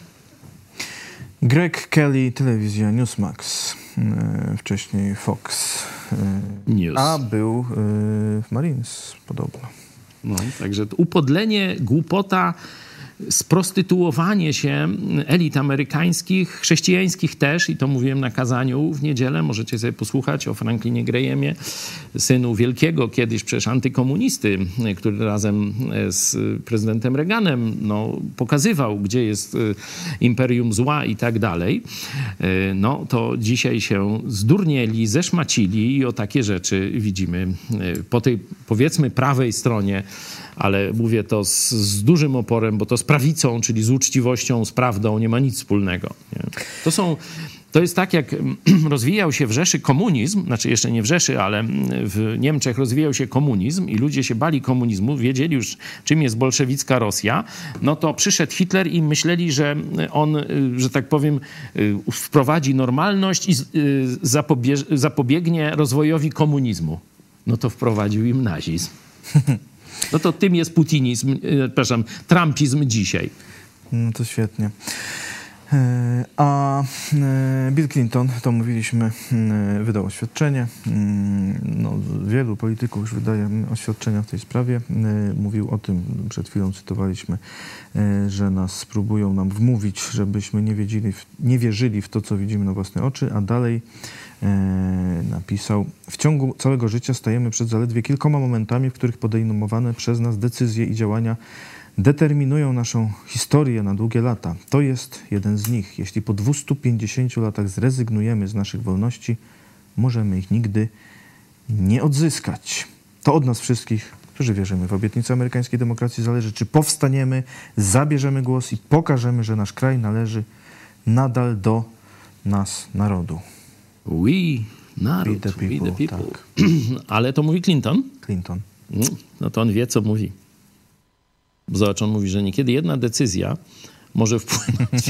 Greg Kelly, telewizja Newsmax, y, wcześniej Fox, y, News. A był y, w Marines podobno. No, także upodlenie, głupota, sprostytuowanie się elit amerykańskich, chrześcijańskich też, i to mówiłem na kazaniu w niedzielę, możecie sobie posłuchać o Franklinie Grahamie, synu wielkiego kiedyś przecież antykomunisty, który razem z prezydentem Reaganem no, pokazywał, gdzie jest imperium zła i tak dalej. No to dzisiaj się zdurnieli, zeszmacili i o takie rzeczy widzimy po tej, powiedzmy, prawej stronie, ale mówię to z, z dużym oporem, bo to z prawicą, czyli z uczciwością, z prawdą nie ma nic wspólnego. Nie? To są, to jest tak, jak rozwijał się w Rzeszy komunizm, znaczy jeszcze nie w Rzeszy, ale w Niemczech rozwijał się komunizm i ludzie się bali komunizmu, wiedzieli już, czym jest bolszewicka Rosja, no to przyszedł Hitler i myśleli, że on, że tak powiem, wprowadzi normalność i zapobie- zapobiegnie rozwojowi komunizmu. No to wprowadził im nazizm. No to tym jest putinizm, e, przepraszam, trumpizm dzisiaj. No to świetnie. E, a e, Bill Clinton, to mówiliśmy, e, wydał oświadczenie. E, no, wielu polityków już wydaje oświadczenia w tej sprawie. E, mówił o tym, przed chwilą cytowaliśmy, e, że nas próbują nam wmówić, żebyśmy nie, wiedzieli, nie wierzyli w to, co widzimy na własne oczy, a dalej E, napisał: w ciągu całego życia stajemy przed zaledwie kilkoma momentami, w których podejmowane przez nas decyzje i działania determinują naszą historię na długie lata. To jest jeden z nich. Jeśli po dwustu pięćdziesięciu latach zrezygnujemy z naszych wolności, możemy ich nigdy nie odzyskać. To od nas wszystkich, którzy wierzymy w obietnicę amerykańskiej demokracji, zależy, czy powstaniemy, zabierzemy głos i pokażemy, że nasz kraj należy nadal do nas, narodu. We, naród, we the people. We the people. Tak. Ale to mówi Clinton? Clinton. No to on wie, co mówi. Zobacz, on mówi, że niekiedy jedna decyzja może wpłynąć.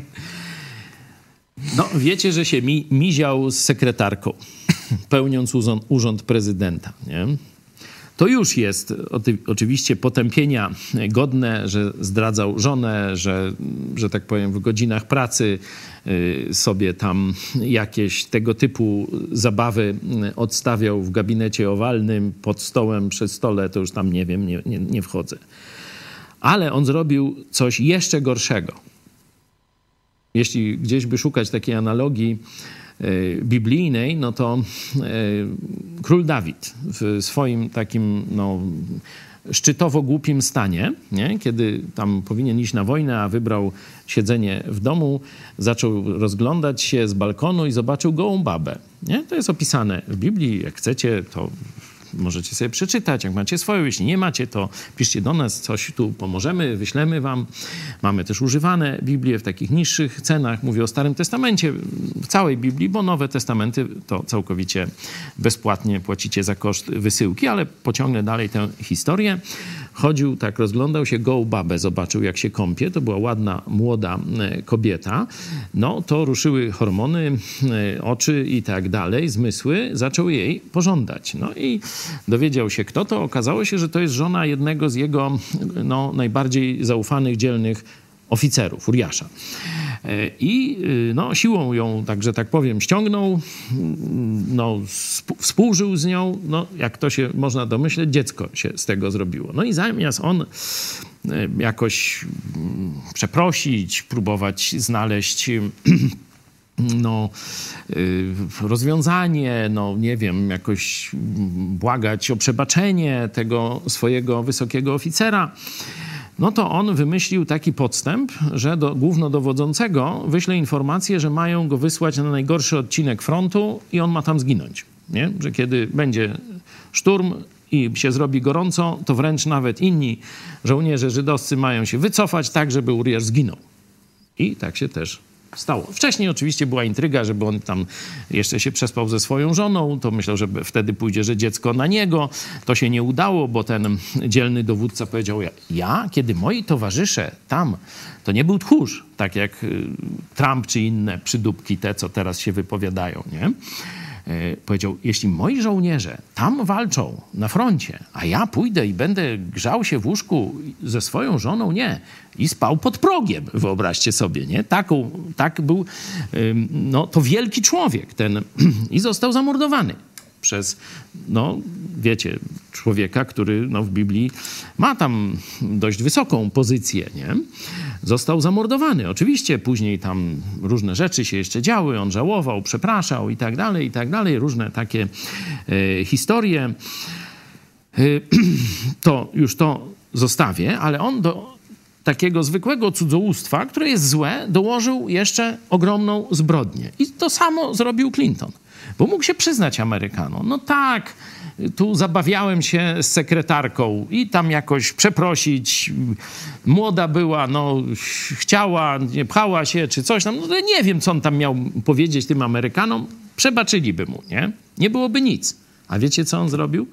No, wiecie, że się mi, miział z sekretarką, pełniąc urząd, urząd prezydenta, nie? To już jest oczywiście potępienia godne, że zdradzał żonę, że, że tak powiem, w godzinach pracy sobie tam jakieś tego typu zabawy odstawiał w gabinecie owalnym, pod stołem, przy stole, to już tam nie wiem, nie, nie, nie wchodzę. Ale on zrobił coś jeszcze gorszego. Jeśli gdzieś by szukać takiej analogii biblijnej, no to król Dawid w swoim takim no, szczytowo głupim stanie, nie? Kiedy tam powinien iść na wojnę, a wybrał siedzenie w domu, zaczął rozglądać się z balkonu i zobaczył gołą babę. Nie? To jest opisane w Biblii. Jak chcecie, to możecie sobie przeczytać, jak macie swoją. Jeśli nie macie, to piszcie do nas, coś tu pomożemy, wyślemy wam. Mamy też używane Biblię w takich niższych cenach. Mówię o Starym Testamencie, w całej Biblii, bo Nowe Testamenty to całkowicie bezpłatnie płacicie za koszt wysyłki, ale pociągnę dalej tę historię. Chodził, tak rozglądał się, gołą babę zobaczył, jak się kąpie. To była ładna, młoda kobieta. No, to ruszyły hormony, oczy i tak dalej, zmysły. Zaczął jej pożądać. No i dowiedział się, kto to. Okazało się, że to jest żona jednego z jego no, najbardziej zaufanych, dzielnych oficerów, Uriasza. I no, siłą ją, tak że tak powiem, ściągnął, no, współżył z nią, no, jak to się można domyśleć, dziecko się z tego zrobiło. No i zamiast on jakoś przeprosić, próbować znaleźć no, rozwiązanie, no nie wiem, jakoś błagać o przebaczenie tego swojego wysokiego oficera, no to on wymyślił taki podstęp, że do głównodowodzącego wyśle informację, że mają go wysłać na najgorszy odcinek frontu i on ma tam zginąć. Nie? Że kiedy będzie szturm i się zrobi gorąco, to wręcz nawet inni żołnierze żydowscy mają się wycofać tak, żeby Uriasz zginął. I tak się też stało. Wcześniej oczywiście była intryga, żeby on tam jeszcze się przespał ze swoją żoną, to myślał, że wtedy pójdzie, że dziecko na niego. To się nie udało, bo ten dzielny dowódca powiedział, ja, kiedy moi towarzysze tam, to nie był tchórz, tak jak Trump czy inne przydupki, te, co teraz się wypowiadają, nie? Powiedział, jeśli moi żołnierze tam walczą na froncie, a ja pójdę i będę grzał się w łóżku ze swoją żoną, nie. I spał pod progiem, wyobraźcie sobie, nie? Taką, tak był, no to wielki człowiek ten i został zamordowany przez, no wiecie, człowieka, który no, w Biblii ma tam dość wysoką pozycję, nie? Został zamordowany. Oczywiście później tam różne rzeczy się jeszcze działy, on żałował, przepraszał i tak dalej, i tak dalej. Różne takie e, historie. E, to już to zostawię, ale on do takiego zwykłego cudzołóstwa, które jest złe, dołożył jeszcze ogromną zbrodnię. I to samo zrobił Clinton. Bo mógł się przyznać Amerykanom. No tak, tu zabawiałem się z sekretarką i tam jakoś przeprosić. Młoda była, no chciała, nie pchała się czy coś tam. No, nie wiem, co on tam miał powiedzieć tym Amerykanom. Przebaczyliby mu, nie? Nie byłoby nic. A wiecie, co on zrobił?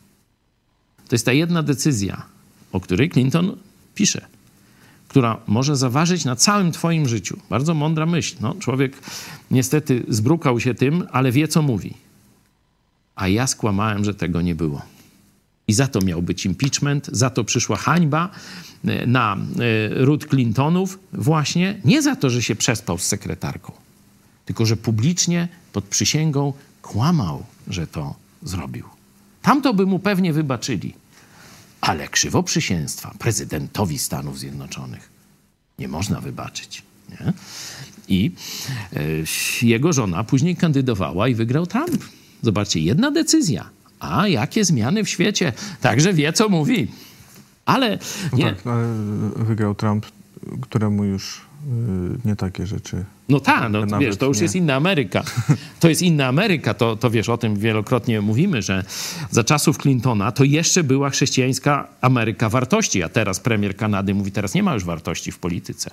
To jest ta jedna decyzja, o której Clinton pisze, która może zaważyć na całym twoim życiu. Bardzo mądra myśl. No, człowiek niestety zbrukał się tym, ale wie, co mówi. A ja skłamałem, że tego nie było. I za to miał być impeachment, za to przyszła hańba na ród Clintonów właśnie. Nie za to, że się przespał z sekretarką, tylko że publicznie pod przysięgą kłamał, że to zrobił. Tamto by mu pewnie wybaczyli. Ale krzywoprzysięstwa prezydentowi Stanów Zjednoczonych nie można wybaczyć. Nie? I y, jego żona później kandydowała i wygrał Trump. Zobaczcie, jedna decyzja. A jakie zmiany w świecie. Także wie, co mówi. Ale nie. No tak, ale wygrał Trump, któremu już y, nie takie rzeczy. No tak, no, wiesz, to już nie. Jest inna Ameryka. To jest inna Ameryka, to, to wiesz, o tym wielokrotnie mówimy, że za czasów Clintona to jeszcze była chrześcijańska Ameryka wartości, a teraz premier Kanady mówi, teraz nie ma już wartości w polityce.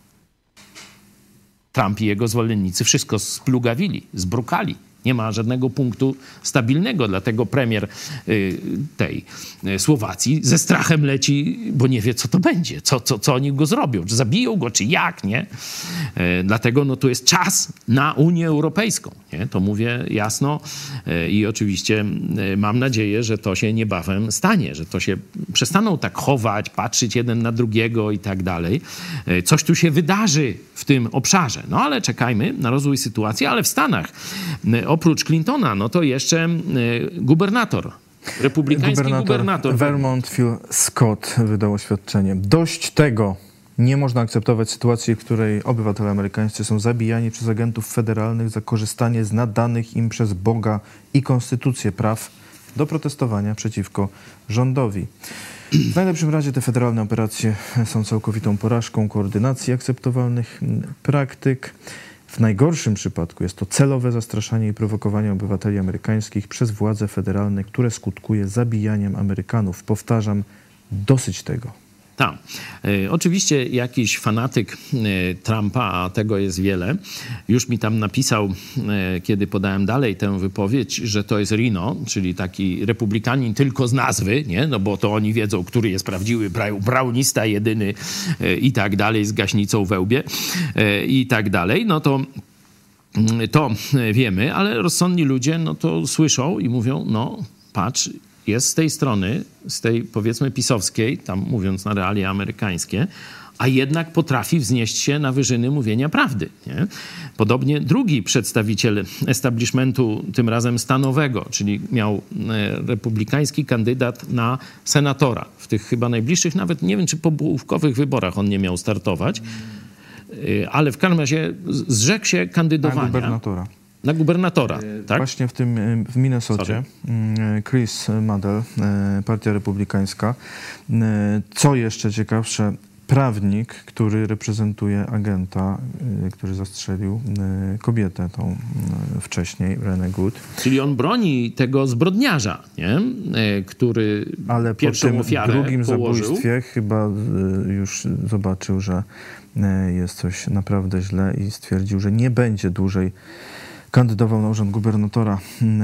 Trump i jego zwolennicy wszystko splugawili, zbrukali. Nie ma żadnego punktu stabilnego, dlatego premier y, tej y, Słowacji ze strachem leci, bo nie wie, co to będzie, co, co, co oni go zrobią, czy zabiją go, czy jak, nie? Y, dlatego no, tu jest czas na Unię Europejską, nie? To mówię jasno y, i oczywiście y, mam nadzieję, że to się niebawem stanie, że to się przestaną tak chować, patrzeć jeden na drugiego i tak dalej. Y, coś tu się wydarzy w tym obszarze. No ale czekajmy na rozwój sytuacji, ale w Stanach y, oprócz Clintona, no to jeszcze y, gubernator, republikański gubernator, gubernator. Vermont Phil Scott wydał oświadczenie. Dość tego. Nie można akceptować sytuacji, w której obywatele amerykańscy są zabijani przez agentów federalnych za korzystanie z nadanych im przez Boga i konstytucję praw do protestowania przeciwko rządowi. W najlepszym razie te federalne operacje są całkowitą porażką koordynacji akceptowalnych praktyk. W najgorszym przypadku jest to celowe zastraszanie i prowokowanie obywateli amerykańskich przez władze federalne, które skutkuje zabijaniem Amerykanów. Powtarzam, dosyć tego. Tak. E, oczywiście jakiś fanatyk e, Trumpa, a tego jest wiele, już mi tam napisał, e, kiedy podałem dalej tę wypowiedź, że to jest Rhino, czyli taki republikanin tylko z nazwy, nie? No bo to oni wiedzą, który jest prawdziwy brownista, jedyny e, i tak dalej, z gaśnicą we łbie e, i tak dalej. No to to wiemy, ale rozsądni ludzie no to słyszą i mówią, no patrz, jest z tej strony, z tej powiedzmy pisowskiej, tam mówiąc na realia amerykańskie, a jednak potrafi wznieść się na wyżyny mówienia prawdy. Nie? Podobnie drugi przedstawiciel establishmentu, tym razem stanowego, czyli miał republikański kandydat na senatora. W tych chyba najbliższych, nawet nie wiem, czy po połówkowych wyborach on nie miał startować, ale w każdym razie zrzekł się kandydowania. Na gubernatora. Na gubernatora, tak? Właśnie w tym, w Minnesocie, Chris Madel, Partia Republikańska. Co jeszcze ciekawsze, prawnik, który reprezentuje agenta, który zastrzelił kobietę tą wcześniej, Renee Good. Czyli on broni tego zbrodniarza, nie? Który Ale pierwszą po tym ofiarę drugim położył. zabójstwie chyba już zobaczył, że jest coś naprawdę źle i stwierdził, że nie będzie dłużej kandydował na urząd gubernatora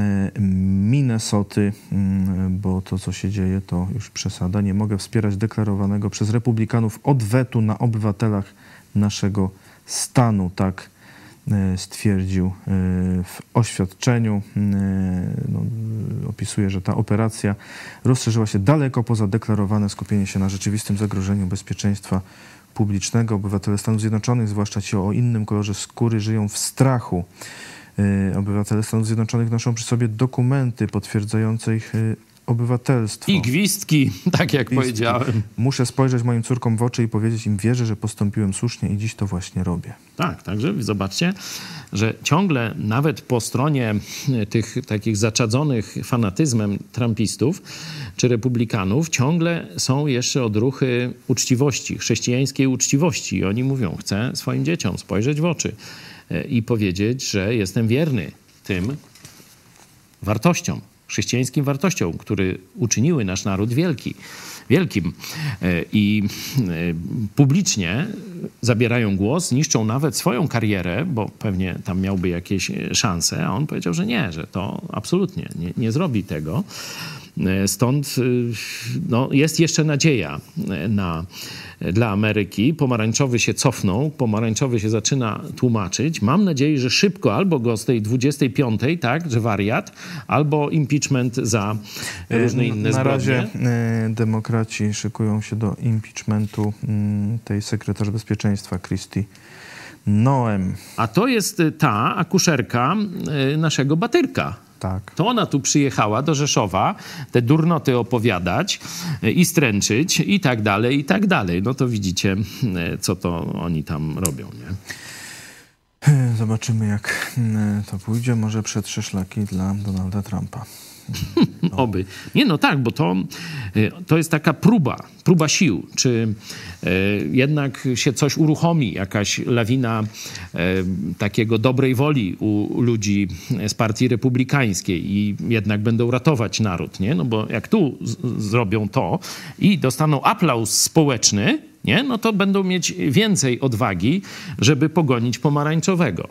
Minnesoty, bo to, co się dzieje, to już przesada. Nie mogę wspierać deklarowanego przez republikanów odwetu na obywatelach naszego stanu. Tak stwierdził w oświadczeniu. No, opisuje, że ta operacja rozszerzyła się daleko poza deklarowane skupienie się na rzeczywistym zagrożeniu bezpieczeństwa publicznego. Obywatele Stanów Zjednoczonych, zwłaszcza ci o innym kolorze skóry, żyją w strachu. Obywatele Stanów Zjednoczonych noszą przy sobie dokumenty potwierdzające ich obywatelstwo. I gwizdki, tak jak Gwizdki. powiedziałem. Muszę spojrzeć moim córkom w oczy i powiedzieć im, wierzę, że postąpiłem słusznie i dziś to właśnie robię. Tak, także zobaczcie, że ciągle nawet po stronie tych takich zaczadzonych fanatyzmem trumpistów czy republikanów ciągle są jeszcze odruchy uczciwości, chrześcijańskiej uczciwości. I oni mówią, chcę swoim dzieciom spojrzeć w oczy i powiedzieć, że jestem wierny tym wartościom, chrześcijańskim wartościom, które uczyniły nasz naród wielki, wielkim. I publicznie zabierają głos, niszczą nawet swoją karierę, bo pewnie tam miałby jakieś szanse, a on powiedział, że nie, że to absolutnie nie, nie zrobi tego. Stąd no, jest jeszcze nadzieja na, dla Ameryki. Pomarańczowy się cofnął, pomarańczowy się zaczyna tłumaczyć. Mam nadzieję, że szybko albo go z tej dwudziestej piątej, tak, że wariat, albo impeachment za różne inne Na zbrodnie. razie demokraci szykują się do impeachmentu tej sekretarz bezpieczeństwa Christy Noem. A to jest ta akuszerka naszego Batyrka. Tak. To ona tu przyjechała do Rzeszowa te durnoty opowiadać i stręczyć i tak dalej, i tak dalej. No to widzicie, co to oni tam robią, nie? Zobaczymy, jak to pójdzie. Może przetrze szlaki dla Donalda Trumpa. No. Oby. Nie, no tak, bo to, to jest taka próba, próba sił. Czy e, jednak się coś uruchomi, jakaś lawina e, takiego dobrej woli u ludzi z partii republikańskiej i jednak będą ratować naród, nie? No bo jak tu z, zrobią to i dostaną aplauz społeczny, nie? No to będą mieć więcej odwagi, żeby pogonić pomarańczowego.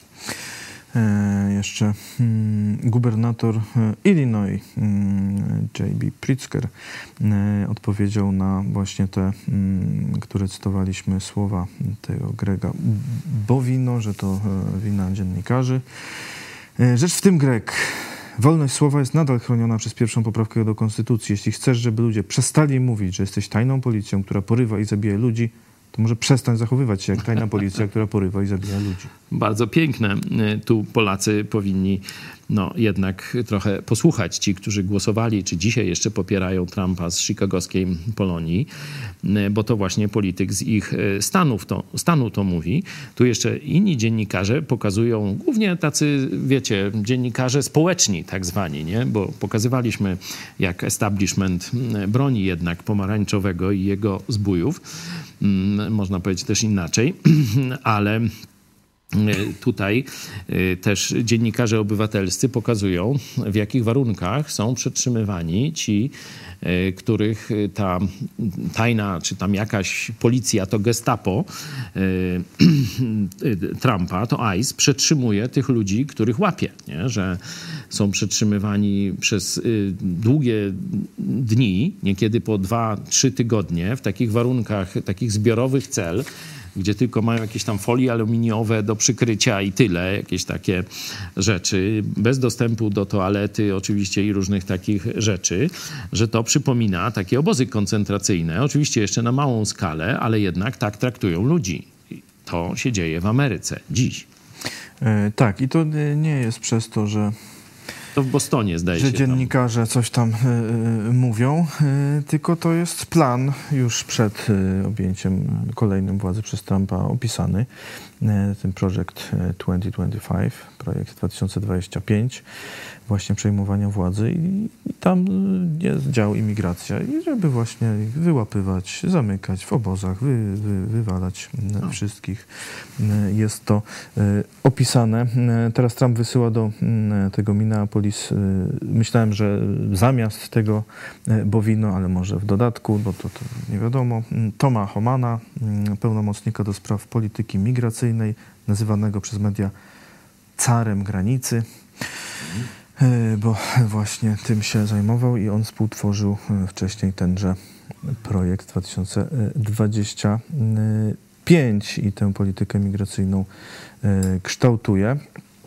E, jeszcze hmm, gubernator e, Illinois, hmm, J B Pritzker, e, odpowiedział na właśnie te, hmm, które cytowaliśmy, słowa tego Grega Bovino, że to e, wina dziennikarzy. E, rzecz w tym, Greg, wolność słowa jest nadal chroniona przez pierwszą poprawkę do Konstytucji. Jeśli chcesz, żeby ludzie przestali mówić, że jesteś tajną policją, która porywa i zabija ludzi, to może przestań zachowywać się jak tajna policja, która porywa i zabija ludzi. Bardzo piękne. Tu Polacy powinni no, jednak trochę posłuchać ci, którzy głosowali, czy dzisiaj jeszcze popierają Trumpa z chicagowskiej Polonii, bo to właśnie polityk z ich stanów to, stanu to mówi. Tu jeszcze inni dziennikarze pokazują, głównie tacy, wiecie, dziennikarze społeczni tak zwani, nie? Bo pokazywaliśmy, jak establishment broni jednak pomarańczowego i jego zbójów. Można powiedzieć też inaczej, ale tutaj też dziennikarze obywatelscy pokazują, w jakich warunkach są przetrzymywani ci, których ta tajna, czy tam jakaś policja, to Gestapo Trumpa, to I C E przetrzymuje tych ludzi, których łapie, nie? Że są przetrzymywani przez długie dni, niekiedy po dwa, trzy tygodnie, w takich warunkach, takich zbiorowych cel, gdzie tylko mają jakieś tam folie aluminiowe do przykrycia i tyle, jakieś takie rzeczy, bez dostępu do toalety oczywiście i różnych takich rzeczy, że to przypomina takie obozy koncentracyjne, oczywiście jeszcze na małą skalę, ale jednak tak traktują ludzi. To się dzieje w Ameryce dziś. E, tak, i to nie jest przez to, że to w Bostonie zdaje się. Że dziennikarze tam. coś tam y, mówią, y, tylko to jest plan już przed y, objęciem kolejnym władzy przez Trumpa opisany. Y, ten projekt dwa tysiące dwudziesty piąty, projekt dwa tysiące dwudziesty piąty, właśnie przejmowania władzy i, i tam jest dział imigracja i żeby właśnie wyłapywać, zamykać w obozach, wy, wy, wywalać no. wszystkich. Y, jest to y, opisane. Y, teraz Trump wysyła do y, tego Minneapolis. Y, myślałem, że zamiast tego y, Bowino, ale może w dodatku, bo to, to nie wiadomo, y, Toma Homana, y, pełnomocnika do spraw polityki migracyjnej, nazywanego przez media carem granicy, bo właśnie tym się zajmował i on współtworzył wcześniej tenże projekt dwa tysiące dwudziesty piąty i tę politykę migracyjną kształtuje.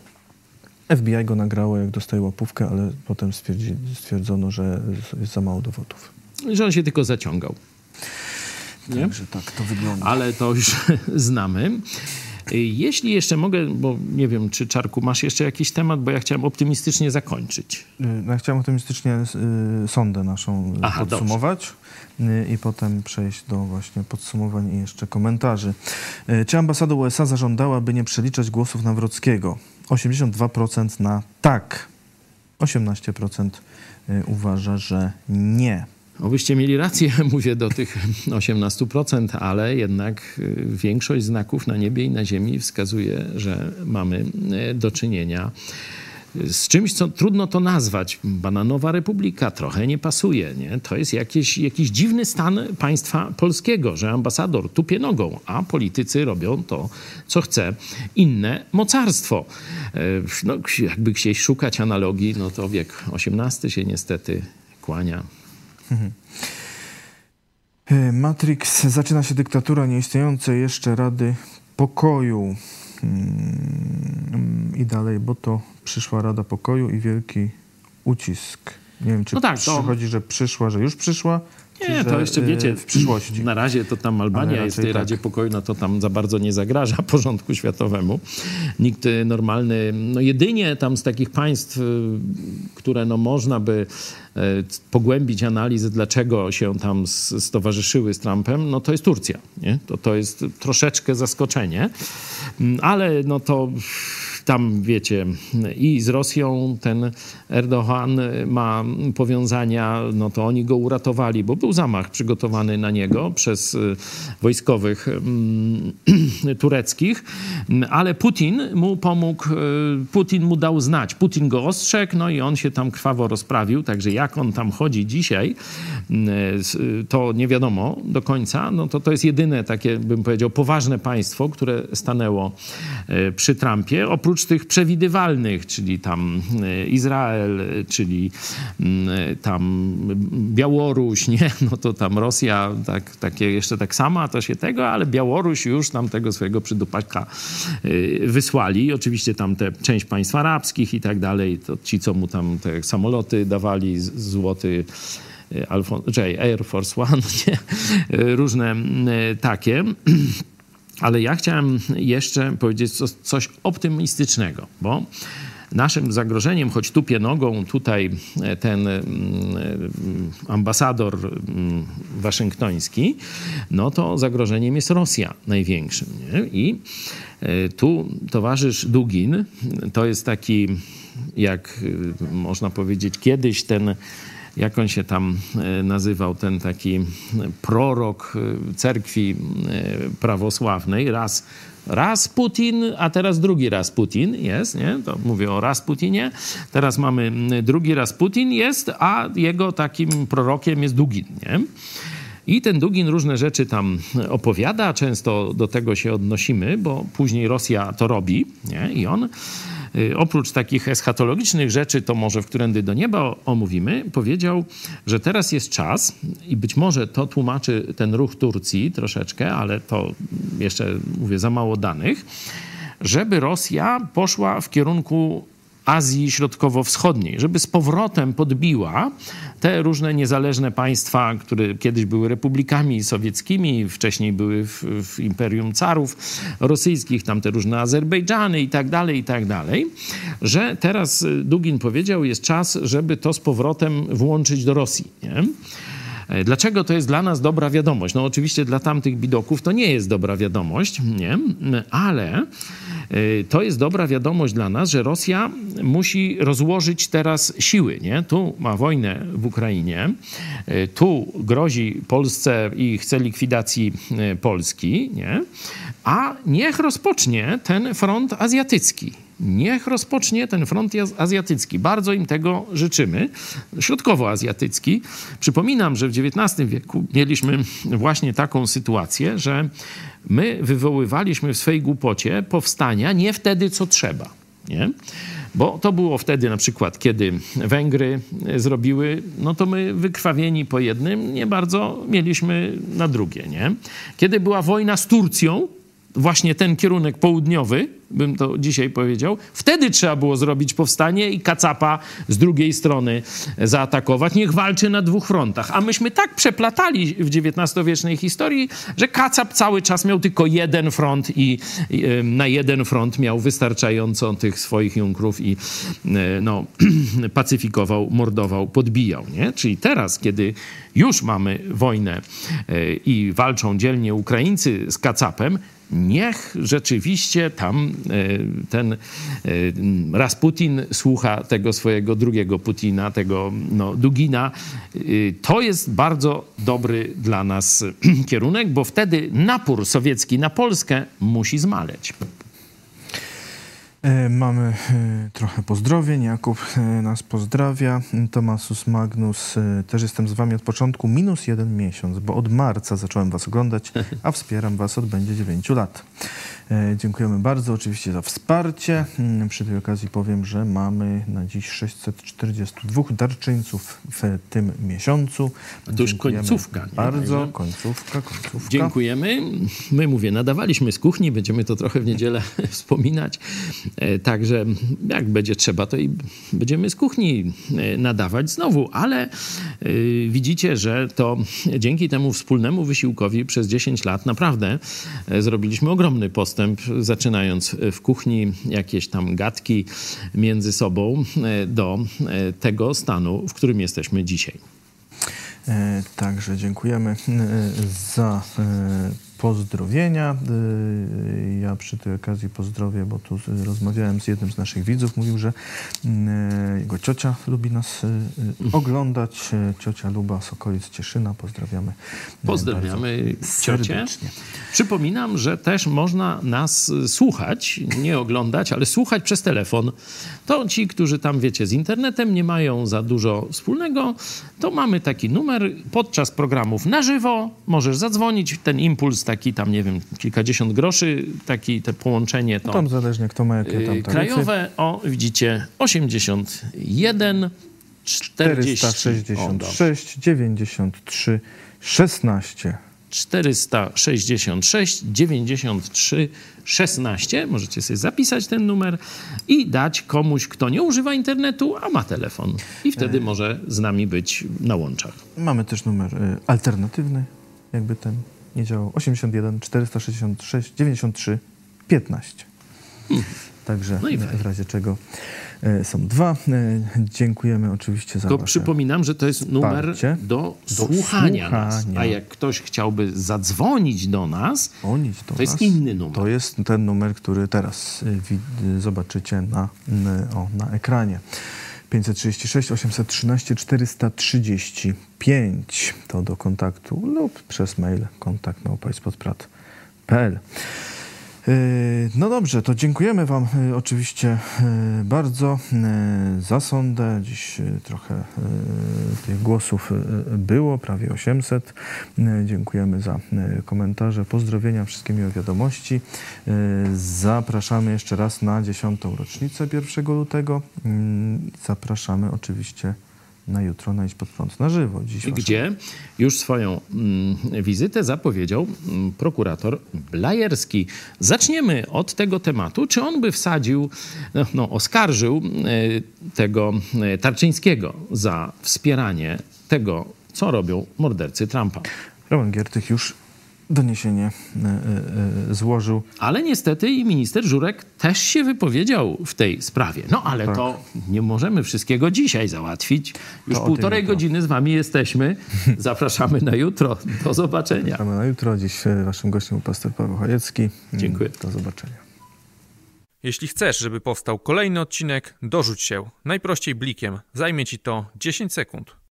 F B I go nagrało, jak dostaje łapówkę, ale potem stwierdzi, stwierdzono, że jest za mało dowodów. Że on się tylko zaciągał. Nie? Także tak to wygląda. Ale to już znamy. Jeśli jeszcze mogę, bo nie wiem, czy Czarku masz jeszcze jakiś temat, bo ja chciałem optymistycznie zakończyć. No, ja chciałem optymistycznie y, sondę naszą Aha, podsumować y, i potem przejść do właśnie podsumowań i jeszcze komentarzy. Y, czy ambasada U S A zażądała, by nie przeliczać głosów Nawrockiego? osiemdziesiąt dwa procent na tak, osiemnaście procent y, uważa, że nie. Obyście mieli rację, mówię do tych osiemnastu procent, ale jednak większość znaków na niebie i na ziemi wskazuje, że mamy do czynienia z czymś, co trudno to nazwać. Bananowa republika trochę nie pasuje, nie? To jest jakiś, jakiś dziwny stan państwa polskiego, że ambasador tupie nogą, a politycy robią to, co chce inne mocarstwo. No, jakby chcieć szukać analogii, no to wiek osiemnasty się niestety kłania. Matrix, zaczyna się dyktatura nieistniejącej jeszcze Rady Pokoju. I dalej, bo to przyszła Rada Pokoju i wielki ucisk. Nie wiem, czy no tak, przychodzi, to... że przyszła, że już przyszła? Nie, to jeszcze wiecie, w przyszłości. Na razie to tam Albania jest w tej tak. Radzie Pokoju, no to tam za bardzo nie zagraża porządku światowemu. Nikt normalny, no jedynie tam z takich państw, które no można by pogłębić analizę, dlaczego się tam stowarzyszyły z Trumpem, no to jest Turcja. Nie? To, to jest troszeczkę zaskoczenie, ale no to tam, wiecie, i z Rosją ten Erdogan ma powiązania, no to oni go uratowali, bo był zamach przygotowany na niego przez wojskowych mm, tureckich, ale Putin mu pomógł, Putin mu dał znać, Putin go ostrzegł, no i on się tam krwawo rozprawił, także jak on tam chodzi dzisiaj, to nie wiadomo do końca, no to to jest jedyne takie, bym powiedział, poważne państwo, które stanęło przy Trumpie, oprócz tych przewidywalnych, czyli tam Izrael, czyli tam Białoruś, nie? No to tam Rosja tak, takie jeszcze tak sama, to się tego, ale Białoruś już tam tego swojego przydupaka wysłali. Oczywiście tam te część państw arabskich i tak dalej, to ci, co mu tam te samoloty dawali, złoty Alfon- czyli Air Force One, nie? Różne takie. Ale ja chciałem jeszcze powiedzieć coś optymistycznego, bo naszym zagrożeniem, choć tupie nogą tutaj ten ambasador waszyngtoński, no to zagrożeniem jest Rosja największym. Nie? I tu towarzysz Dugin, to jest taki, jak można powiedzieć, kiedyś ten, jak on się tam nazywał, ten taki prorok cerkwi prawosławnej, raz, raz Putin, a teraz drugi raz Putin jest, nie? To mówię o raz Putinie, teraz mamy drugi raz Putin jest, a jego takim prorokiem jest Dugin, nie? I ten Dugin różne rzeczy tam opowiada, często do tego się odnosimy, bo później Rosja to robi, nie? I on y, oprócz takich eschatologicznych rzeczy, to może w którędy do nieba omówimy, powiedział, że teraz jest czas i być może to tłumaczy ten ruch Turcji troszeczkę, ale to jeszcze, mówię, za mało danych, żeby Rosja poszła w kierunku Azji Środkowo-Wschodniej, żeby z powrotem podbiła te różne niezależne państwa, które kiedyś były republikami sowieckimi, wcześniej były w, w imperium carów rosyjskich, tam te różne Azerbejdżany i tak dalej, i tak dalej, że teraz Dugin powiedział, jest czas, żeby to z powrotem włączyć do Rosji, nie? Dlaczego to jest dla nas dobra wiadomość? No oczywiście dla tamtych bidoków to nie jest dobra wiadomość, nie? Ale to jest dobra wiadomość dla nas, że Rosja musi rozłożyć teraz siły, nie? Tu ma wojnę w Ukrainie, tu grozi Polsce i chce likwidacji Polski, nie? A niech rozpocznie ten front azjatycki. Niech rozpocznie ten front azjatycki. Bardzo im tego życzymy. Środkowoazjatycki. Przypominam, że w dziewiętnastym wieku mieliśmy właśnie taką sytuację, że my wywoływaliśmy w swej głupocie powstania nie wtedy, co trzeba. Nie? Bo to było wtedy na przykład, kiedy Węgry zrobiły, no to my wykrwawieni po jednym nie bardzo mieliśmy na drugie. Nie? Kiedy była wojna z Turcją, właśnie ten kierunek południowy, bym to dzisiaj powiedział, wtedy trzeba było zrobić powstanie i Kacapa z drugiej strony zaatakować. Niech walczy na dwóch frontach. A myśmy tak przeplatali w dziewiętnastowiecznej historii, że Kacap cały czas miał tylko jeden front i, i na jeden front miał wystarczająco tych swoich junkrów i no, pacyfikował, mordował, podbijał. Nie? Czyli teraz, kiedy już mamy wojnę i walczą dzielnie Ukraińcy z Kacapem, niech rzeczywiście tam ten Rasputin słucha tego swojego drugiego Putina, tego no, Dugina. To jest bardzo dobry dla nas kierunek, bo wtedy napór sowiecki na Polskę musi zmaleć. Mamy trochę pozdrowień. Jakub nas pozdrawia. Tomasus Magnus. Też jestem z wami od początku. Minus jeden miesiąc, bo od marca zacząłem was oglądać, a wspieram was od będzie dziewięciu lat. Dziękujemy bardzo oczywiście za wsparcie. Przy tej okazji powiem, że mamy na dziś sześćset czterdzieści dwa darczyńców w tym miesiącu. To już końcówka. Nie? Bardzo, Także końcówka, końcówka. Dziękujemy. My, mówię, nadawaliśmy z kuchni, będziemy to trochę w niedzielę wspominać. Także jak będzie trzeba, to i będziemy z kuchni nadawać znowu, ale yy, widzicie, że to dzięki temu wspólnemu wysiłkowi przez dziesięć lat naprawdę zrobiliśmy ogromny postęp, zaczynając w kuchni jakieś tam gadki między sobą do tego stanu, w którym jesteśmy dzisiaj. E, także dziękujemy e, za e, pozdrowienia. E, ja przy tej okazji pozdrowię, bo tu rozmawiałem z jednym z naszych widzów. Mówił, że e, jego ciocia lubi nas e, oglądać. E, ciocia Luba z okolic Cieszyna. Pozdrawiamy. Pozdrawiamy ciocię. Przypominam, że też można nas słuchać, nie oglądać, ale słuchać przez telefon. To ci, którzy tam, wiecie, z internetem nie mają za dużo wspólnego, to mamy taki numer podczas programów na żywo. Możesz zadzwonić, ten impuls taki tam, nie wiem, kilkadziesiąt groszy, taki te połączenie to... No tam zależnie kto ma jakie tam taryfy. Krajowe, o widzicie, osiemdziesiąt jeden czterdzieści czterysta sześćdziesiąt sześć dziewięćdziesiąt trzy szesnaście. czterysta sześćdziesiąt sześć dziewięćdziesiąt trzy szesnaście. Możecie sobie zapisać ten numer i dać komuś, kto nie używa internetu, a ma telefon. I wtedy e... może z nami być na łączach. Mamy też numer y, alternatywny, jakby ten nie działał. osiemdziesiąt jeden czterysta sześćdziesiąt sześć dziewięćdziesiąt trzy piętnaście. Hmm. Także no i w razie czego e, są dwa. E, dziękujemy oczywiście za To wasze przypominam, że to jest numer do, do słuchania, słuchania nas. A jak ktoś chciałby zadzwonić do nas, Dzwonić do to nas, jest inny numer. To jest ten numer, który teraz y, y, zobaczycie na, y, o, na ekranie. pięćset trzydzieści sześć osiemset trzynaście czterysta trzydzieści pięć. To do kontaktu lub przez mail kontakt małpa ispodprat kropka p l. No dobrze, to dziękujemy Wam oczywiście bardzo za sondę. Dziś trochę tych głosów było, prawie osiemset. Dziękujemy za komentarze, pozdrowienia, wszystkie miłe wiadomości. Zapraszamy jeszcze raz na dziesiątą rocznicę pierwszego lutego. Zapraszamy oczywiście na jutro na Idź Pod Prąd na żywo. Dziś Gdzie już swoją mm, wizytę zapowiedział mm, prokurator Blajerski. Zaczniemy od tego tematu. Czy on by wsadził, no, no oskarżył y, tego y, Tarczyńskiego za wspieranie tego, co robią mordercy Trumpa? Roman Giertych już doniesienie y, y, złożył. Ale niestety i minister Żurek też się wypowiedział w tej sprawie. No ale tak. To nie możemy wszystkiego dzisiaj załatwić. Już to półtorej godziny z wami jesteśmy. Zapraszamy na jutro. Do zobaczenia. Zapraszamy na jutro. Dziś waszym gościem był pastor Paweł Chojecki. Dziękuję. Do zobaczenia. Jeśli chcesz, żeby powstał kolejny odcinek, dorzuć się. Najprościej blikiem. Zajmie ci to dziesięć sekund.